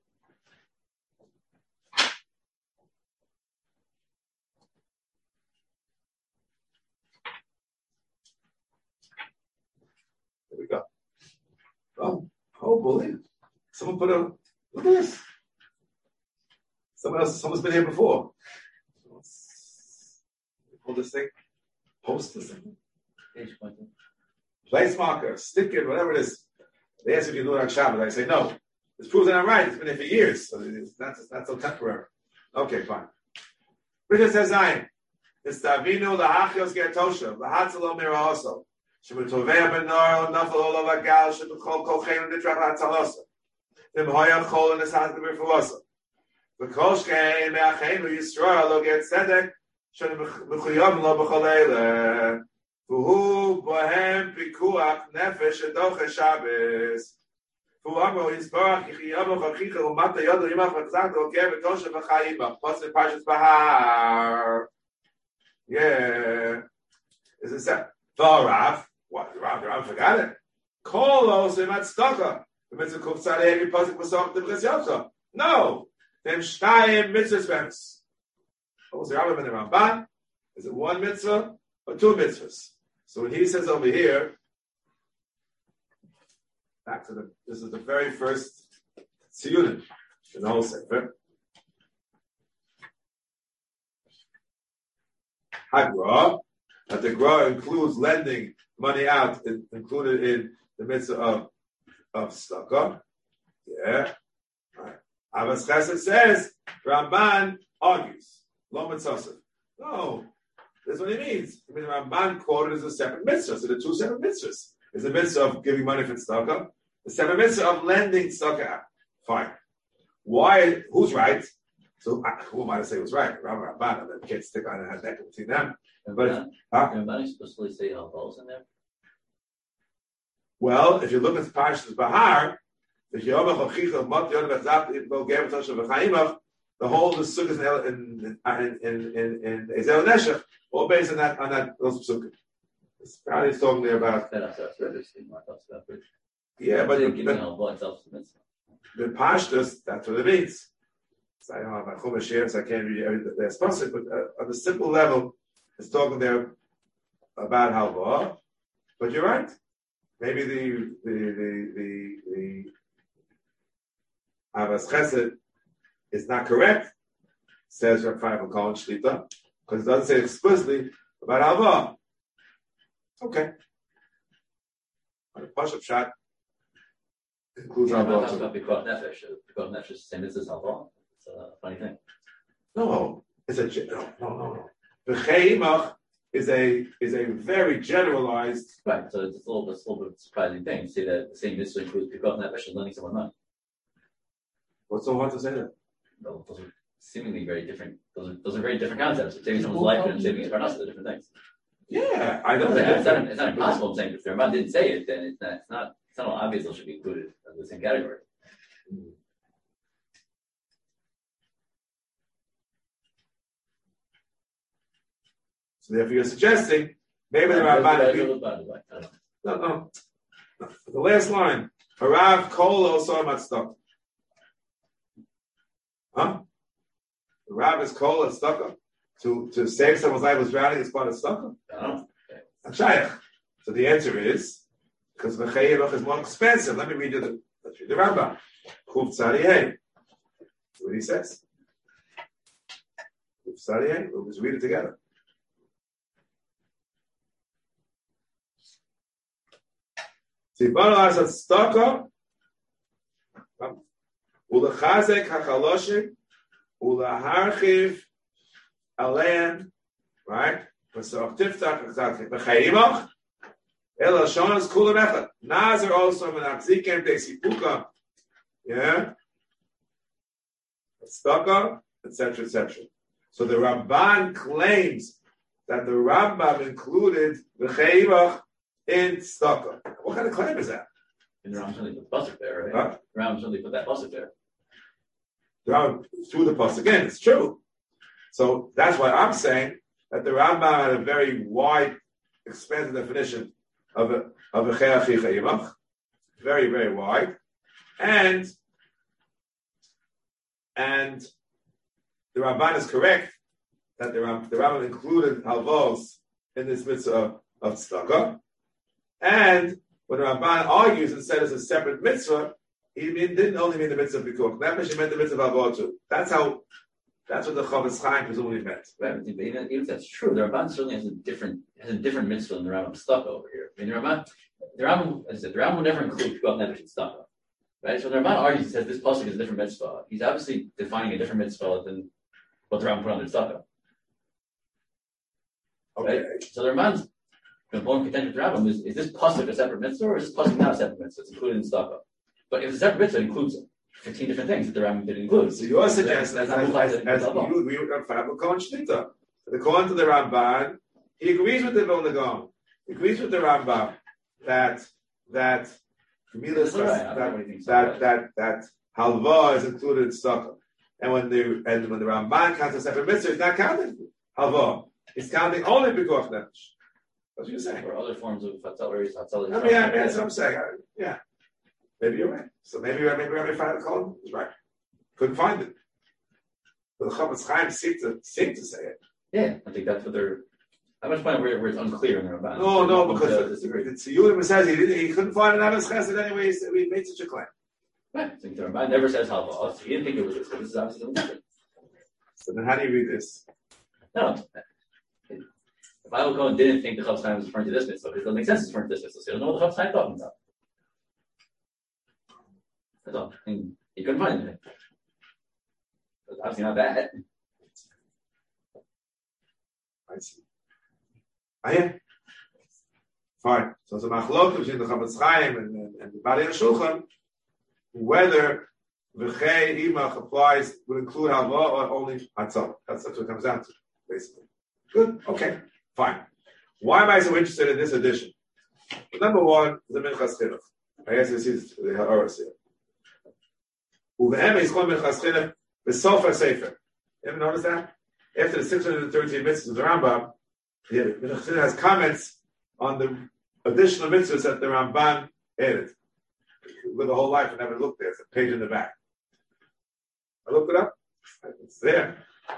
There we go. Oh, oh, believe. Someone put a, look at this. Someone else, someone's been here before. Pull this thing, post this thing. Place marker, stick it, whatever it is. They ask if you do it on Shabbat. I say no. This proves that I'm right. It's been here for years, so it's not, it's not so temporary. Okay, fine. Bridget says Zion. It's Davinu lahachios gertosha lahatzalo mira also. Shemutovea benor nafal olav agal shebechol kolchein nitrach lahatzalosa. Tim hoya chol and esat b'rfuasa. V'koshkein me'achenu Yisrael lo get tzedek shel mechuyam lo b'chol eile v'hu bohem pikuach nefesh edoche Shabbos v'hu amro Yisbarach yichiyam v'chachicha u'mata yodo yimach v'tzach d'ogeh v'toshe v'chayimach Pasuk Parshas Bahar. Yeah. Is it said? V'arav. What? The Rav, the Rav forgot it. Kol osim at staka. The mitzvah kuf tzadei every pasuk v'soch t'b'ches yotcha. No. Them shtayim mitzvahs v'emes. What was the Rav and the Ramban? Is it one mitzvah or two mitzvahs? So when he says over here, back to the, this is the very first tziyunim in the whole sefer. Hagra, that the Gra includes lending money out, in, included in the mitzvah of of tzedakah. Yeah. Right. Avas Chesed says, Ramban argues. Lo mitzvah. No. That's what he means. I mean, Ramban quoted as a separate mitzvah. So the two separate mitzvahs. There's a mitzvah of giving money for tzedakah. The separate mitzvah of lending tzedakah out. Fine. Why? Who's right? So uh, who am I to say who's right? Ramban, and then kids stick on and have that between them. But Can huh? Ramban explicitly say halvos in there? Well, if you look at Parshas Bahar, the whole the sukkahs in in in in in Ezel Neshech, all based on that on that those sukkahs. It's probably talking there about. Yeah, but the, the, the Pashtus, that's what it means. So I don't have my Chumash here, so I can't read every their sponsor, but uh, on the simple level, it's talking there about halva. But you're right. Maybe the the the the, the Avas Chesed is not correct, says Rav Chaim Cohen Shlita, because it doesn't say explicitly about halva. Okay. On the Pashup shot includes halva. About Pikuach Nefesh. Pikuach Nefesh is the same as halva. It's a funny thing. No, it's a no, no, no, no. The Chayimach is a is a very generalized. Right, so it's a little, it's a little bit of a surprising thing to say that the same mitzvah includes Pikuach Nefesh and lending someone money. What's so hard to say that? Well, those are seemingly very different. Those are those are very different concepts. Saving someone's life and saving his parnasa are different things. Yeah, I know It's, that. it's, not, it's not impossible. I'm saying if the Ramban didn't say it, then it's not. It's not. It's not obvious. Those should be included in the same category. So therefore, you're suggesting maybe the Ramban. No, no, no. The last line. Harav kol also matzedakah. Huh? The Rav is kol and tzedakah. To to save someone's life was drowning is part of tzedakah. No. Shaykh. So the answer is because v'chayevach is more expensive. Let me read you the let's read the Rambam. Chuf tzariyeh. That's what he says. Chuf tzariyeh. We'll just read it together. Tzibana asat tzedakah. Ulechazek hachaloshim. Uleharchiv aleim. Right? So tiftach exactly. B'chayimach el shonas kulam echad. Nazar also menachzikem deisipuka. Yeah. Tzedakah, et cetera, et cetera. So the Ramban claims that the Rambam included b'chayimach in tzedakah. What kind of claim is that? And the Rambam certainly put the pasuk there, right? Huh? The Rambam certainly put that pasuk there. The Rambam threw the pasuk again. It's true. So that's why I'm saying that the Rambam had a very wide, expanded definition of a of a cheyachi chayimach, very very wide, and and the Ramban is correct that the Ram, the Rambam included halvos in this mitzvah of, of tzedakah, and when the Ramban argues and said it's a separate mitzvah, he mean, didn't only mean the mitzvah of pikuach nefesh, he meant the mitzvah of halvah too. That's how. That's what the Chavetz Chaim presumably meant. Right, but even, even if that's true, the Ramban certainly has a different has a different mitzvah than the Rambam stuck over here. I mean, the Rambam, the Rambam, as I said, the Rambam will never include Pikuach Nefesh and stuck up. Right? So the Ramban argues, he says this pasuk is a different mitzvah. He's obviously defining a different mitzvah than what the Rambam put on the stuck up. Okay. Right? So the Ramban's important contention with the Rambam is, is this pasuk a separate mitzvah or is this pasuk not a separate mitzvah? It's included in stuck up. But if it's a separate mitzvah, it includes it. fifteen different things that the Rambam didn't include. So you are suggesting that's that not as, as, as, as you agree with Rav Cohen Shlita. According to the Ramban, he agrees with the Vilna Gaon. He agrees with the Rambam that that Milas right. that that, that that halva is included in tzedakah. And when the and when the Ramban counts a separate mitzvah, it's not counting halva. It's counting only pikuach nefesh. That's what you're saying. Or other forms of fatal or fatal. I mean, yeah, that's what I'm saying. I, yeah, maybe you're right. So maybe maybe Rabbi Feinberg is right. Couldn't find it. But the Chavetz Chaim seemed to seem to say it. Yeah, I think that's what they're. How much point where, where it's unclear in the Ramban? No, no, because the Tziyudim says he didn't. He couldn't find an Abbas Chesed anyway. He, said, he made such a claim. Right. I think the Ramban never says halva. So he didn't think it was this. But this is obviously something different. So then, how do you read this? No. If Bible Cohen didn't think the Chavetz Chaim was referring to this mitzvah, it doesn't make sense it's referring to this mitzvah. So you don't know what the Chavetz Chaim talking about. That's all. And he couldn't find anything. It's obviously not that. I see. Ah, yeah. Fine. So it's a machlok between the Chavetz Chaim and, and, and the Bali Shulchan whether v'chei imach applies would include halva or only hatzah. That's, that's what it comes down to, basically. Good. Okay. Fine. Why am I so interested in this edition? Well, number one, the Minchas Chinuch. I guess this is the Ha'aras here. Uve'em is called Minchas Chinuch b'sof ha'sefer. You ever notice that? After the six hundred thirteen mitzvahs of the Rambam, the Minchas Chinuch has comments on the additional mitzvahs that the Ramban added. With the whole life, I never looked there. It's a page in the back. I looked it up. It's there.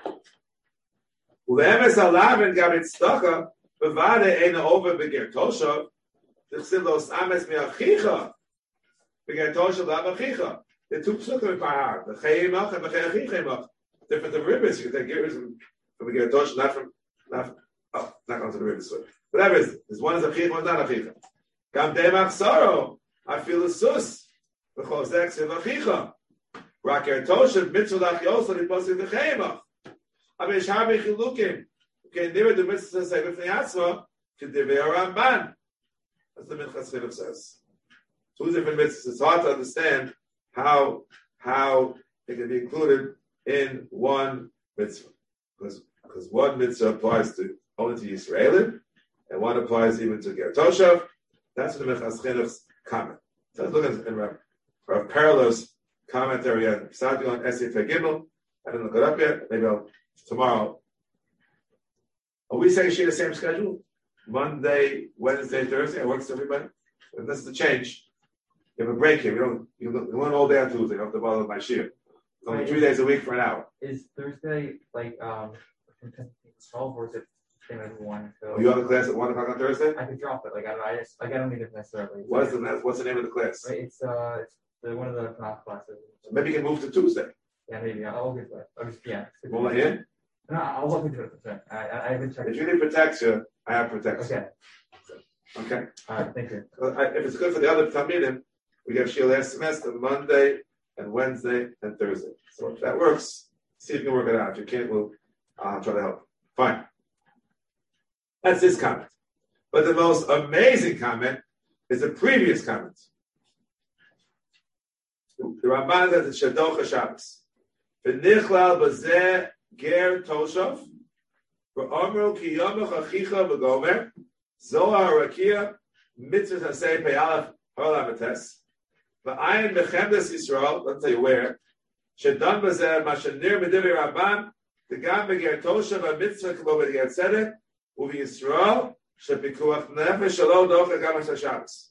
Uve'emes alav gabit tzedakah bevade eina over beger toshav tichsiv los ames me'achicha beger toshav la'achicha. The two psukim in Pahar, the chayimach and the chayachimach. Different than ribbons. You can take gears from beger toshav, not from not from, oh, not onto the ribbons. Whatever it is, this one is achicha, one is not achicha. Gam demach saro. I feel a sus. Because that's a achicha. Raker toshav mitzvah la'achiyos l'niposim the chayimach. I mean, Shabbos Chilukim. Okay, never the mitzvah say with the Yatzma to Devei Ramban. That's the Minchas Chinuch says. Two different mitzvahs. It's hard to understand how how it can be included in one mitzvah, because because one mitzvah applies to only to Yisraelim, and one applies even to Ger Toshav. That's what the Minchas Chinuch's comment. So let's look at in Rav Perlo's commentary on Psati on Esif Gimel. I didn't look it up yet. Maybe I'll. Tomorrow, are we saying she the same schedule? Monday, Wednesday, Thursday. It works for everybody. And that's the change. You have a break here. We don't. You don't. You learn all day on Tuesday. You don't have to bother with my shir. It's only three days a week for an hour. Is Thursday like um from ten to twelve, or is it same as one? So you have a class at one o'clock on Thursday. I could drop it. Like I don't. I just like I don't need it necessarily. What is the What's the name of the class? Right, it's uh it's the, one of the math classes. So maybe you can move to Tuesday. Yeah, maybe I'll get that. I'll just yeah. Will I in? No, I'll look into it. I, I, I haven't checked. If you need protection, I have protection. Okay. Okay. All right. Thank you. Uh, I, if it's good for the other Talmidim, we have Shir last semester, Monday and Wednesday and Thursday. So if that works, see if you can work it out. If you can't, we'll I'll try to help. Fine. That's this comment. But the most amazing comment is the previous comment. The Ramban says it's Shadocha Shabbos. V'nichlal b'zeh ger toshav v'omru ki yomach achicha v'gomer zohar rakia mitzvah hasei peyalaf ha'olam etes v'ayin b'chemdes Yisrael. Let me tell you where. Shedan b'zeh mashenir b'divrei Ramban v'gam b'ger toshav v'mitzvah k'mo b'ger tzedek u'v'Yisrael shepikuach nefesh shelo docha gam HaShabbos.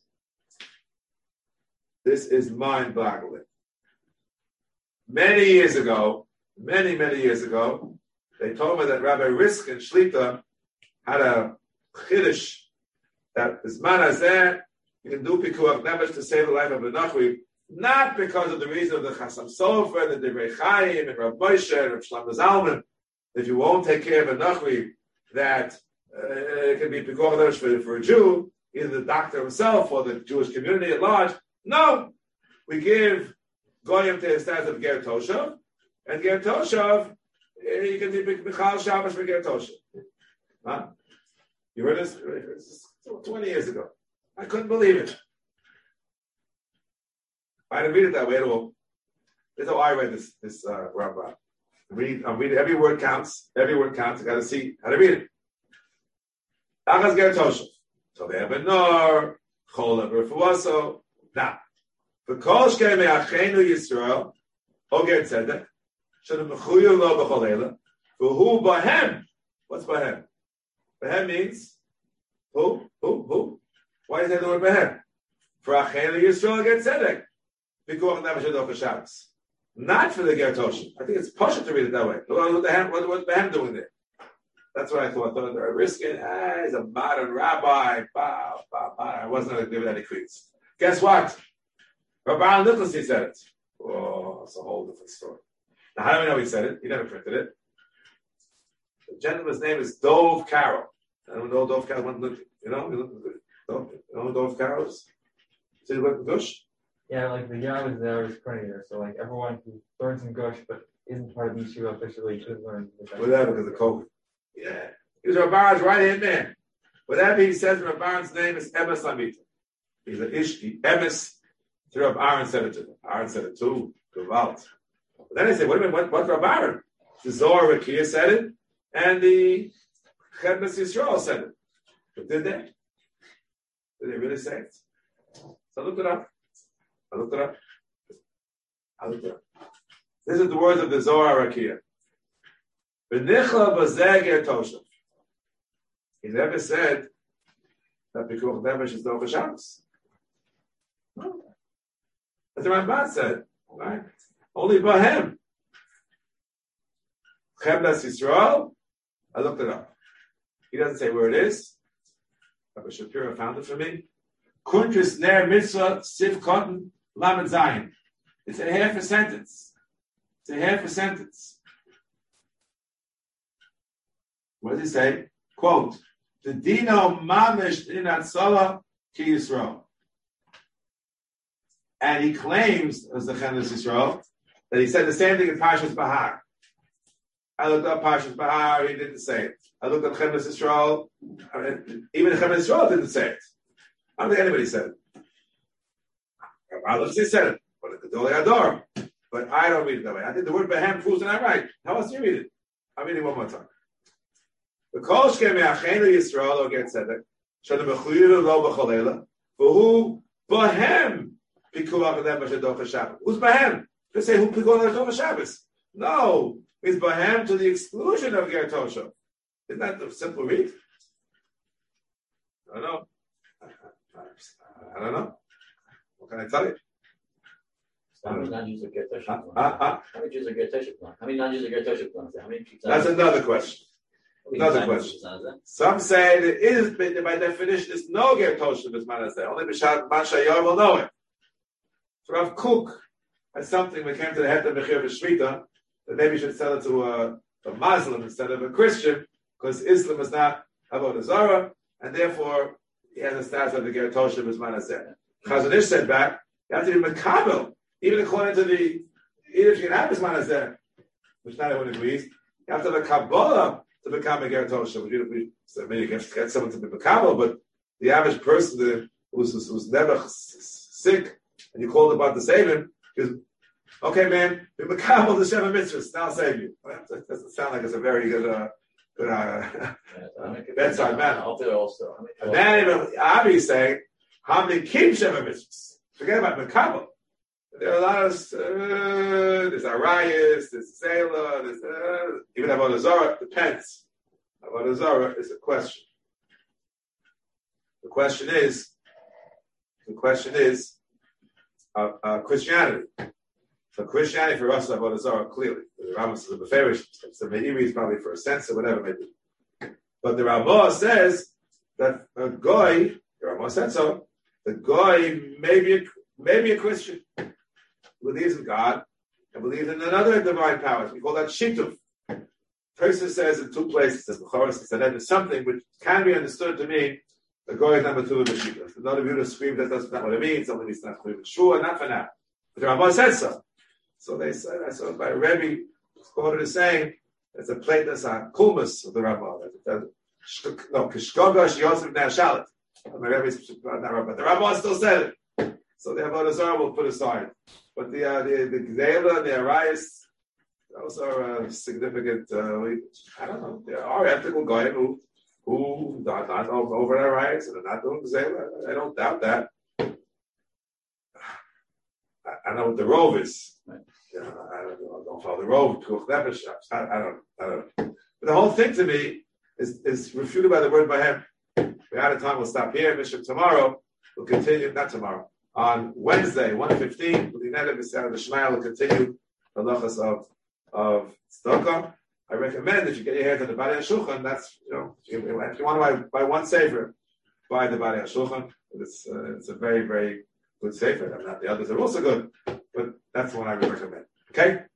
This is mind-boggling. Many years ago, many, many years ago, they told me that Rabbi Riskin Shlita had a chiddush that this man has there, you can do pikuach nefesh to save the life of a nachri, not because of the reason of the Chasam Sofer, the Divrei Chaim, and Rav Moshe, and Rav Shlomo Zalman. If you won't take care of a nachri, that uh, it can be pikuach nefesh for, for a Jew, either the doctor himself or the Jewish community at large. No, we give goyim to the status of ger toshav, and ger toshav, you can be Michal Shabbos for ger toshav. Huh? You heard this? This is twenty years ago. I couldn't believe it. I didn't read it that way at all. This is how I read this, this uh, Rambam. Read, I'm reading, every word counts. Every word counts. I got to see how to read it. Achas ger toshav. So they have a nor, chol ever. Now, the kol shkei me'achenu Yisrael, oger tzedek, shenu mechuyu lo b'chol eila, v'hu bahem. What's bahem? Bahem means, who? Who? Who? Why is that the word bahem? For achenu Yisrael oger tzedek. B'kuach nefesh adoch Shabbos. Not for the ger toshav. I think it's poshut to read it that way. What, what, what, what's bahem doing there? That's what I thought. I thought they were risking. Ah, he's a modern rabbi. Bah, bah, bah. I wasn't going to give it any credence. Guess what? Rabbi Nicholas, he said it. Oh, it's a whole different story. Now, how do we know he said it? He never printed it. The gentleman's name is Dov Carroll. I don't know Dov Carroll. You know, you know who Dov Carroll is? Did he work with Gush? Yeah, like the guy was there, was printing there. So like everyone who learns in Gush but isn't part of the yeshiva officially could learn. Whatever, because of COVID. Yeah. He was Rabban's right-hand man. Whatever he says, Rabban's name is Emes Lamita. He's an Ishki. Emes. So Rabbi Aaron said it to him. Aaron said it too. Gewalt. But then I said, wait a minute, what, what Rabbi Aaron? The Zohar Rakia said it, and the Chedmes Yisrael said it. But did they? Did they really say it? So I looked it up. I looked it up. I looked it up. This is the words of the Zohar Rakia. B'nichla b'zeh ger toshav. He never said that Pikuach Nefesh is Docha Shabbos. No. As the Ramban said, right? Only Bahem. Chemdas Yisrael, I looked it up. He doesn't say where it is. Rabbi Shapiro found it for me. Kuntris ner mitzvah siv cotton lamed zayin. It's a half a sentence. It's a half a sentence. What does he say? Quote, the dino mamish in atzala ki Yisrael. And he claims, as the Chedmes Yisrael, that he said the same thing in Parshas Bahar. I looked up Parshas Bahar, he didn't say it. I looked up Chedmes Yisrael, even Chedmes Yisrael didn't say it. I don't think anybody said it. Rabbi said it, but the Gedolei Ador. But I don't read it that way. I think the word Behem proves that I'm right. How else do you read it? I'm reading one more time. The kol shkei me'achenu Yisrael lo ger tzedek, shenu mechuyu lo b'chol eila, v'hu Behem pikuach nefesh adocha Shabbos. Who's Behem? They say who pikuach adocha Shabbos? No, it's Behem to the exclusion of ger toshav. Isn't that the simple read? I don't know. I don't know. What can I tell you? How many non-Jews are ger toshav? Uh, uh, How many Jews are ger toshav? How many non-Jews are ger toshav? How many? That's another question. Another question. Some say there is, by definition, there's no ger toshav as man as there. Only B'shat Mashayar will know it. So Rav Kook had something that came to the head of Mechir V'Shvita that maybe you should sell it to a, a Muslim instead of a Christian because Islam is not Avodah Zarah and therefore he has a status of the ger toshav as man as there. Chazon Ish said back, you have to be Mekabel, even according to the, even if you can have as man as there, which not everyone agrees, you have to have a Kabbalah to become a ger toshav. We, we, so maybe you can get someone to be Mekabel, but the average person the, who's, who's, who's never sick and you called about to save him, because, okay, man, be Mekabel the Sheva Mitzvahs, now I'll save you. Well, that doesn't sound like it's a very good, uh, good uh, yeah, bedside manner. I'll do it also. And then even Avi is saying, how many keep Sheva Mitzvahs? Forget about Mekabel. There are a lot of, uh, there's Arias, there's Zayla, there's, uh, even Avodah Zarah, depends. Avodah Zarah is a question. The question is, the question is, uh, uh, Christianity. So Christianity for us, Avodah Zarah, clearly. The Rambam says the Beferish, the Meiri is probably for a sense or whatever it may be. But the Ramah says that a guy, the Ramah said so, the guy may be a, may be a Christian. Believes in God and believes in another divine powers. We call that shituf. Person says in two places, says Bechoros, said that is something which can be understood to mean the goy is number two of the shituf. Another view to scream that that's not what it means. Something is not sure, not for now. But the Ramah said so. So they said, I saw by Rebbe quoted as saying, it's a plateness on kulmus of the Ramah. No, kishkogash yosef nashalit. The Rebbe, but the Ramah still said it. so the Avodah Zarah will put aside. But the uh, the the Gzeila and the Arayis, those are uh, significant. Uh, we, I don't know. There are ethical guys who who are not over their Arayis and are not doing Gzeila. I don't doubt that. I, I know what the rove is. Right. You know, I don't know. I don't follow the rove. I, I don't. I don't. But the whole thing to me is is refuted by the word by him. We're out of time. We'll stop here. Mishnah tomorrow. We'll continue. Not tomorrow. On Wednesday, one fifteen, the Shemaya will continue the halachas of of tzedakah. I recommend if you get your hair to the Bari HaShulchan, that's you know if you, if you want to buy, buy one sefer, buy the Bari HaShulchan. It's uh, it's a very very good sefer. I mean, not the others are also good, but that's the one I would recommend. Okay.